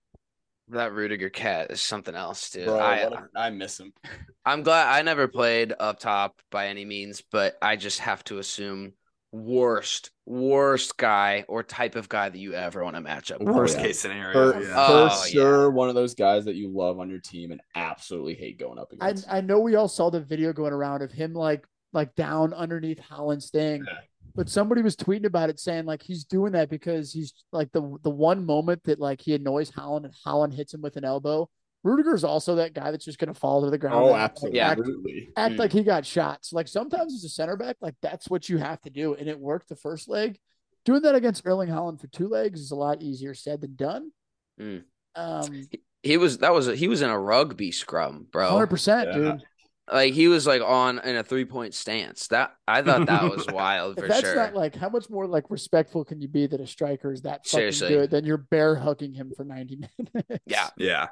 That Rudiger cat is something else, dude. Bro, I what a- I miss him. I'm glad I never played up top by any means, but I just have to assume worst, worst guy or type of guy that you ever want to match up with. Worst yeah. case scenario. For, yeah. Oh, for yeah. sure, one of those guys that you love on your team and absolutely hate going up I against. I know we all saw the video going around of him like like down underneath Haaland's thing, Yeah. but somebody was tweeting about it saying like he's doing that because he's like the the one moment that like he annoys Haaland and Haaland hits him with an elbow. Rudiger's also that guy that's just gonna fall to the ground. Oh, and, like, absolutely. act, act Mm. like he got shot. So like sometimes as a center back, like that's what you have to do, and it worked the first leg. Doing that against Erling Haaland for two legs is a lot easier said than done. Mm. Um, He was that was he was in a rugby scrum, bro. hundred percent, Yeah. dude. Like he was like on in a three point stance. That I thought that was wild If for that's sure. not like how much more like respectful can you be that a striker is that fucking Seriously. good than you're bear hugging him for ninety minutes? Yeah. Yeah.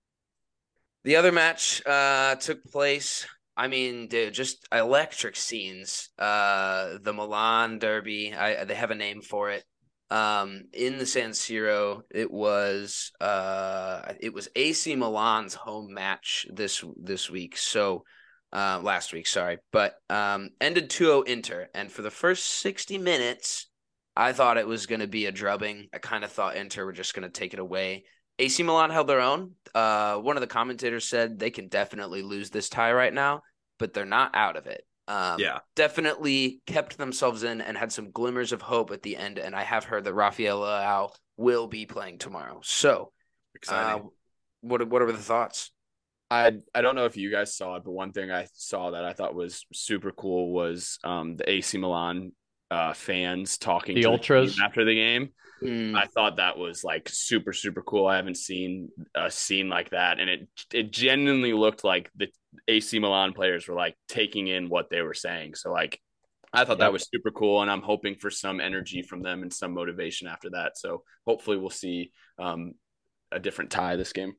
The other match uh, took place. I mean, dude, just electric scenes. Uh, the Milan Derby. I they have a name for it. Um, in the San Siro, it was uh, it was A C Milan's home match this this week. So, uh, last week, sorry, but um, ended two oh Inter, and for the first sixty minutes, I thought it was going to be a drubbing. I kind of thought Inter were just going to take it away. A C Milan held their own. Uh, one of the commentators said they can definitely lose this tie right now, but they're not out of it. Um, Yeah. Definitely kept themselves in and had some glimmers of hope at the end. And I have heard that Rafael Leao will be playing tomorrow. So, Exciting. uh, what what are the thoughts? I I don't know if you guys saw it, but one thing I saw that I thought was super cool was um the A C Milan uh fans talking The to ultras? team after the game. Hmm. I thought that was like super super cool. I haven't seen a scene like that, and it it genuinely looked like the A C Milan players were like taking in what they were saying. So like I thought that Yep. was super cool, and I'm hoping for some energy from them and some motivation after that. So hopefully we'll see um a different tie this game.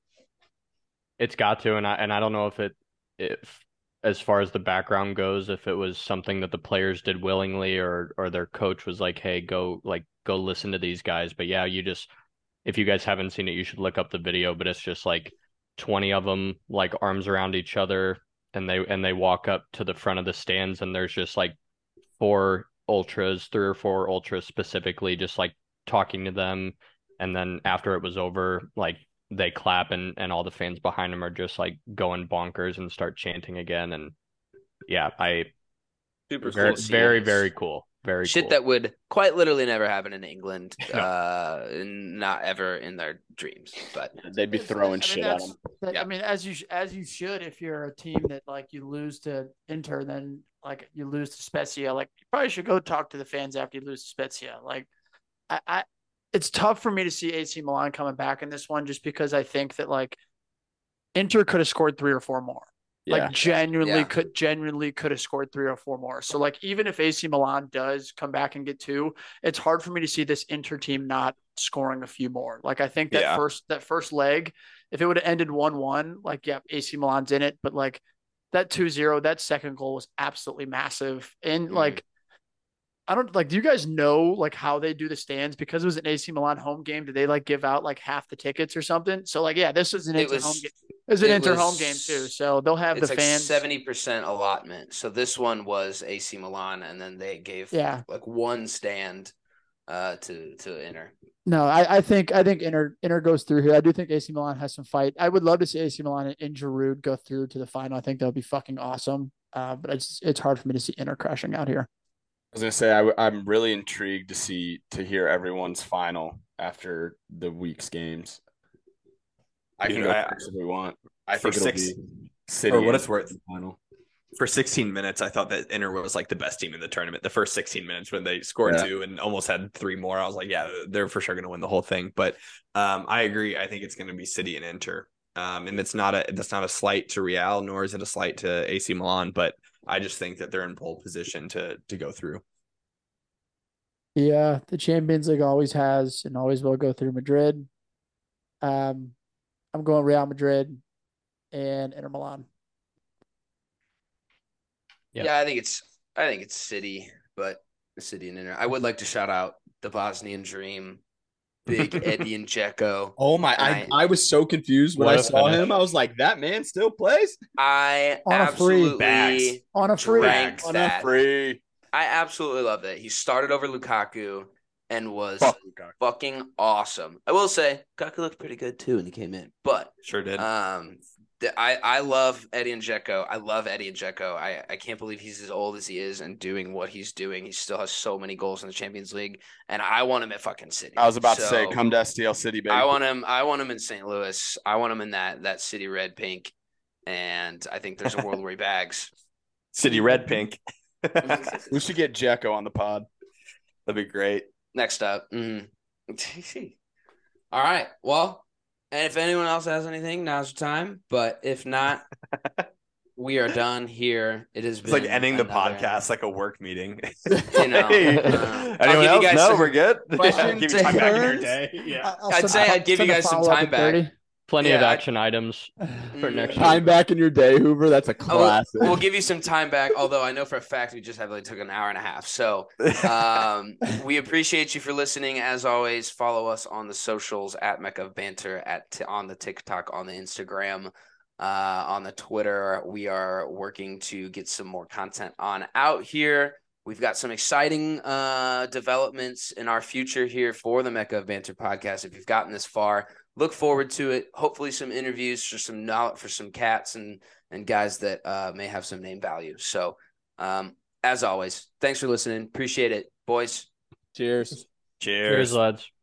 It's got to, and I and I don't know if it if as far as the background goes, if it was something that the players did willingly or or their coach was like, hey, go like go listen to these guys. But yeah, you just if you guys haven't seen it, you should look up the video. But it's just like twenty of them like arms around each other, and they and they walk up to the front of the stands, and there's just like four ultras, three or four ultras specifically, just like talking to them. And then after it was over, like they clap and, and all the fans behind them are just like going bonkers and start chanting again. And yeah, I Super very, cool. very, scenes. very cool. Very Shit cool. that would quite literally never happen in England. No. Uh, not ever in their dreams. But They'd be throwing I mean, shit at that's- them. that- Yeah. I mean, as you sh- as you should if you're a team that like you lose to Inter, then like you lose to Spezia. Like you probably should go talk to the fans after you lose to Spezia. Like I, I it's tough for me to see A C Milan coming back in this one just because I think that like Inter could have scored three or four more. Yeah. Like genuinely Yeah. could genuinely could have scored three or four more. So like even if A C Milan does come back and get two, it's hard for me to see this Inter team not scoring a few more. Like I think that Yeah. first that first leg, if it would have ended one one, like yeah, A C Milan's in it, but like that two zero, that second goal was absolutely massive. And Mhm. like I don't like do you guys know like how they do the stands because it was an A C Milan home game? Did they like give out like half the tickets or something? So like yeah, this was an it Inter was home game. It's an It Inter was- home game too, so they'll have It's the like fans. seventy percent allotment. So this one was A C Milan, and then they gave Yeah. like one stand uh, to to Inter. No, I, I think I think Inter Inter goes through here. I do think A C Milan has some fight. I would love to see A C Milan and Giroud go through to the final. I think that would be fucking awesome. Uh, but it's it's hard for me to see Inter crashing out here. I was gonna say I, I'm really intrigued to see to hear everyone's final after the week's games. I Dude, can go I- first if we want. I for think it'll six- be City. for what and it's worth. final. For sixteen minutes, I thought that Inter was like the best team in the tournament. The first sixteen minutes when they scored Yeah. two and almost had three more, I was like, yeah, they're for sure going to win the whole thing. But um, I agree. I think it's going to be City and Inter. Um, and it's not a that's not a slight to Real, nor is it a slight to A C Milan. But I just think that they're in pole position to to go through. Yeah, the Champions League always has and always will go through Madrid. Um, I'm going Real Madrid and Inter Milan. Yeah. Yeah. I think it's I think it's City, but City and Inter. I would like to shout out the Bosnian Dream, Big Eddie and Dzeko. Oh my! I, I- I was so confused when What I a saw finish. him. I was like, "That man still plays I On a free. absolutely Bags. On a free. drank on that. a free." I absolutely love that. He started over Lukaku and was Fuck Lukaku. fucking awesome. I will say, Lukaku looked pretty good too when he came in, but Sure did. um, the, I I love Eddie and Dzeko. I love Eddie and Dzeko. I I can't believe he's as old as he is and doing what he's doing. He still has so many goals in the Champions League, and I want him at fucking City. I was about to say, So, come to S T L City, baby. I want him. I want him in Saint Louis. I want him in that that City red pink, and I think there's a world where he bags. City red pink. We should get Jekko on the pod. That'd be great. Next up. Mm. All right. Well, and if anyone else has anything, now's the time. But if not, we are done here. It has It's been like ending the another- podcast like a work meeting. You know, Hey, uh, I'll anyone give you else? guys No, some we're good. questions Give you time back in your and day. Yeah. I'll I'd send- say I'll I'd give send you a guys some follow-up time at back. thirty. Plenty of Yeah, I- action items for next Mm. week. Time back in your day, Hoover. That's a Oh, we'll- classic. we'll give you some time back, although I know for a fact we just have like took an hour and a half. So um, we appreciate you for listening. As always, follow us on the socials at Mecca of Banter, at t- on the TikTok, on the Instagram, uh, on the Twitter. We are working to get some more content on out here. We've got some exciting uh, developments in our future here for the Mecca of Banter podcast. If you've gotten this far, look forward to it. Hopefully some interviews for some knowledge for some cats and and guys that uh, may have some name value. So um, as always, thanks for listening. Appreciate it, boys. Cheers. Cheers. Cheers, lads.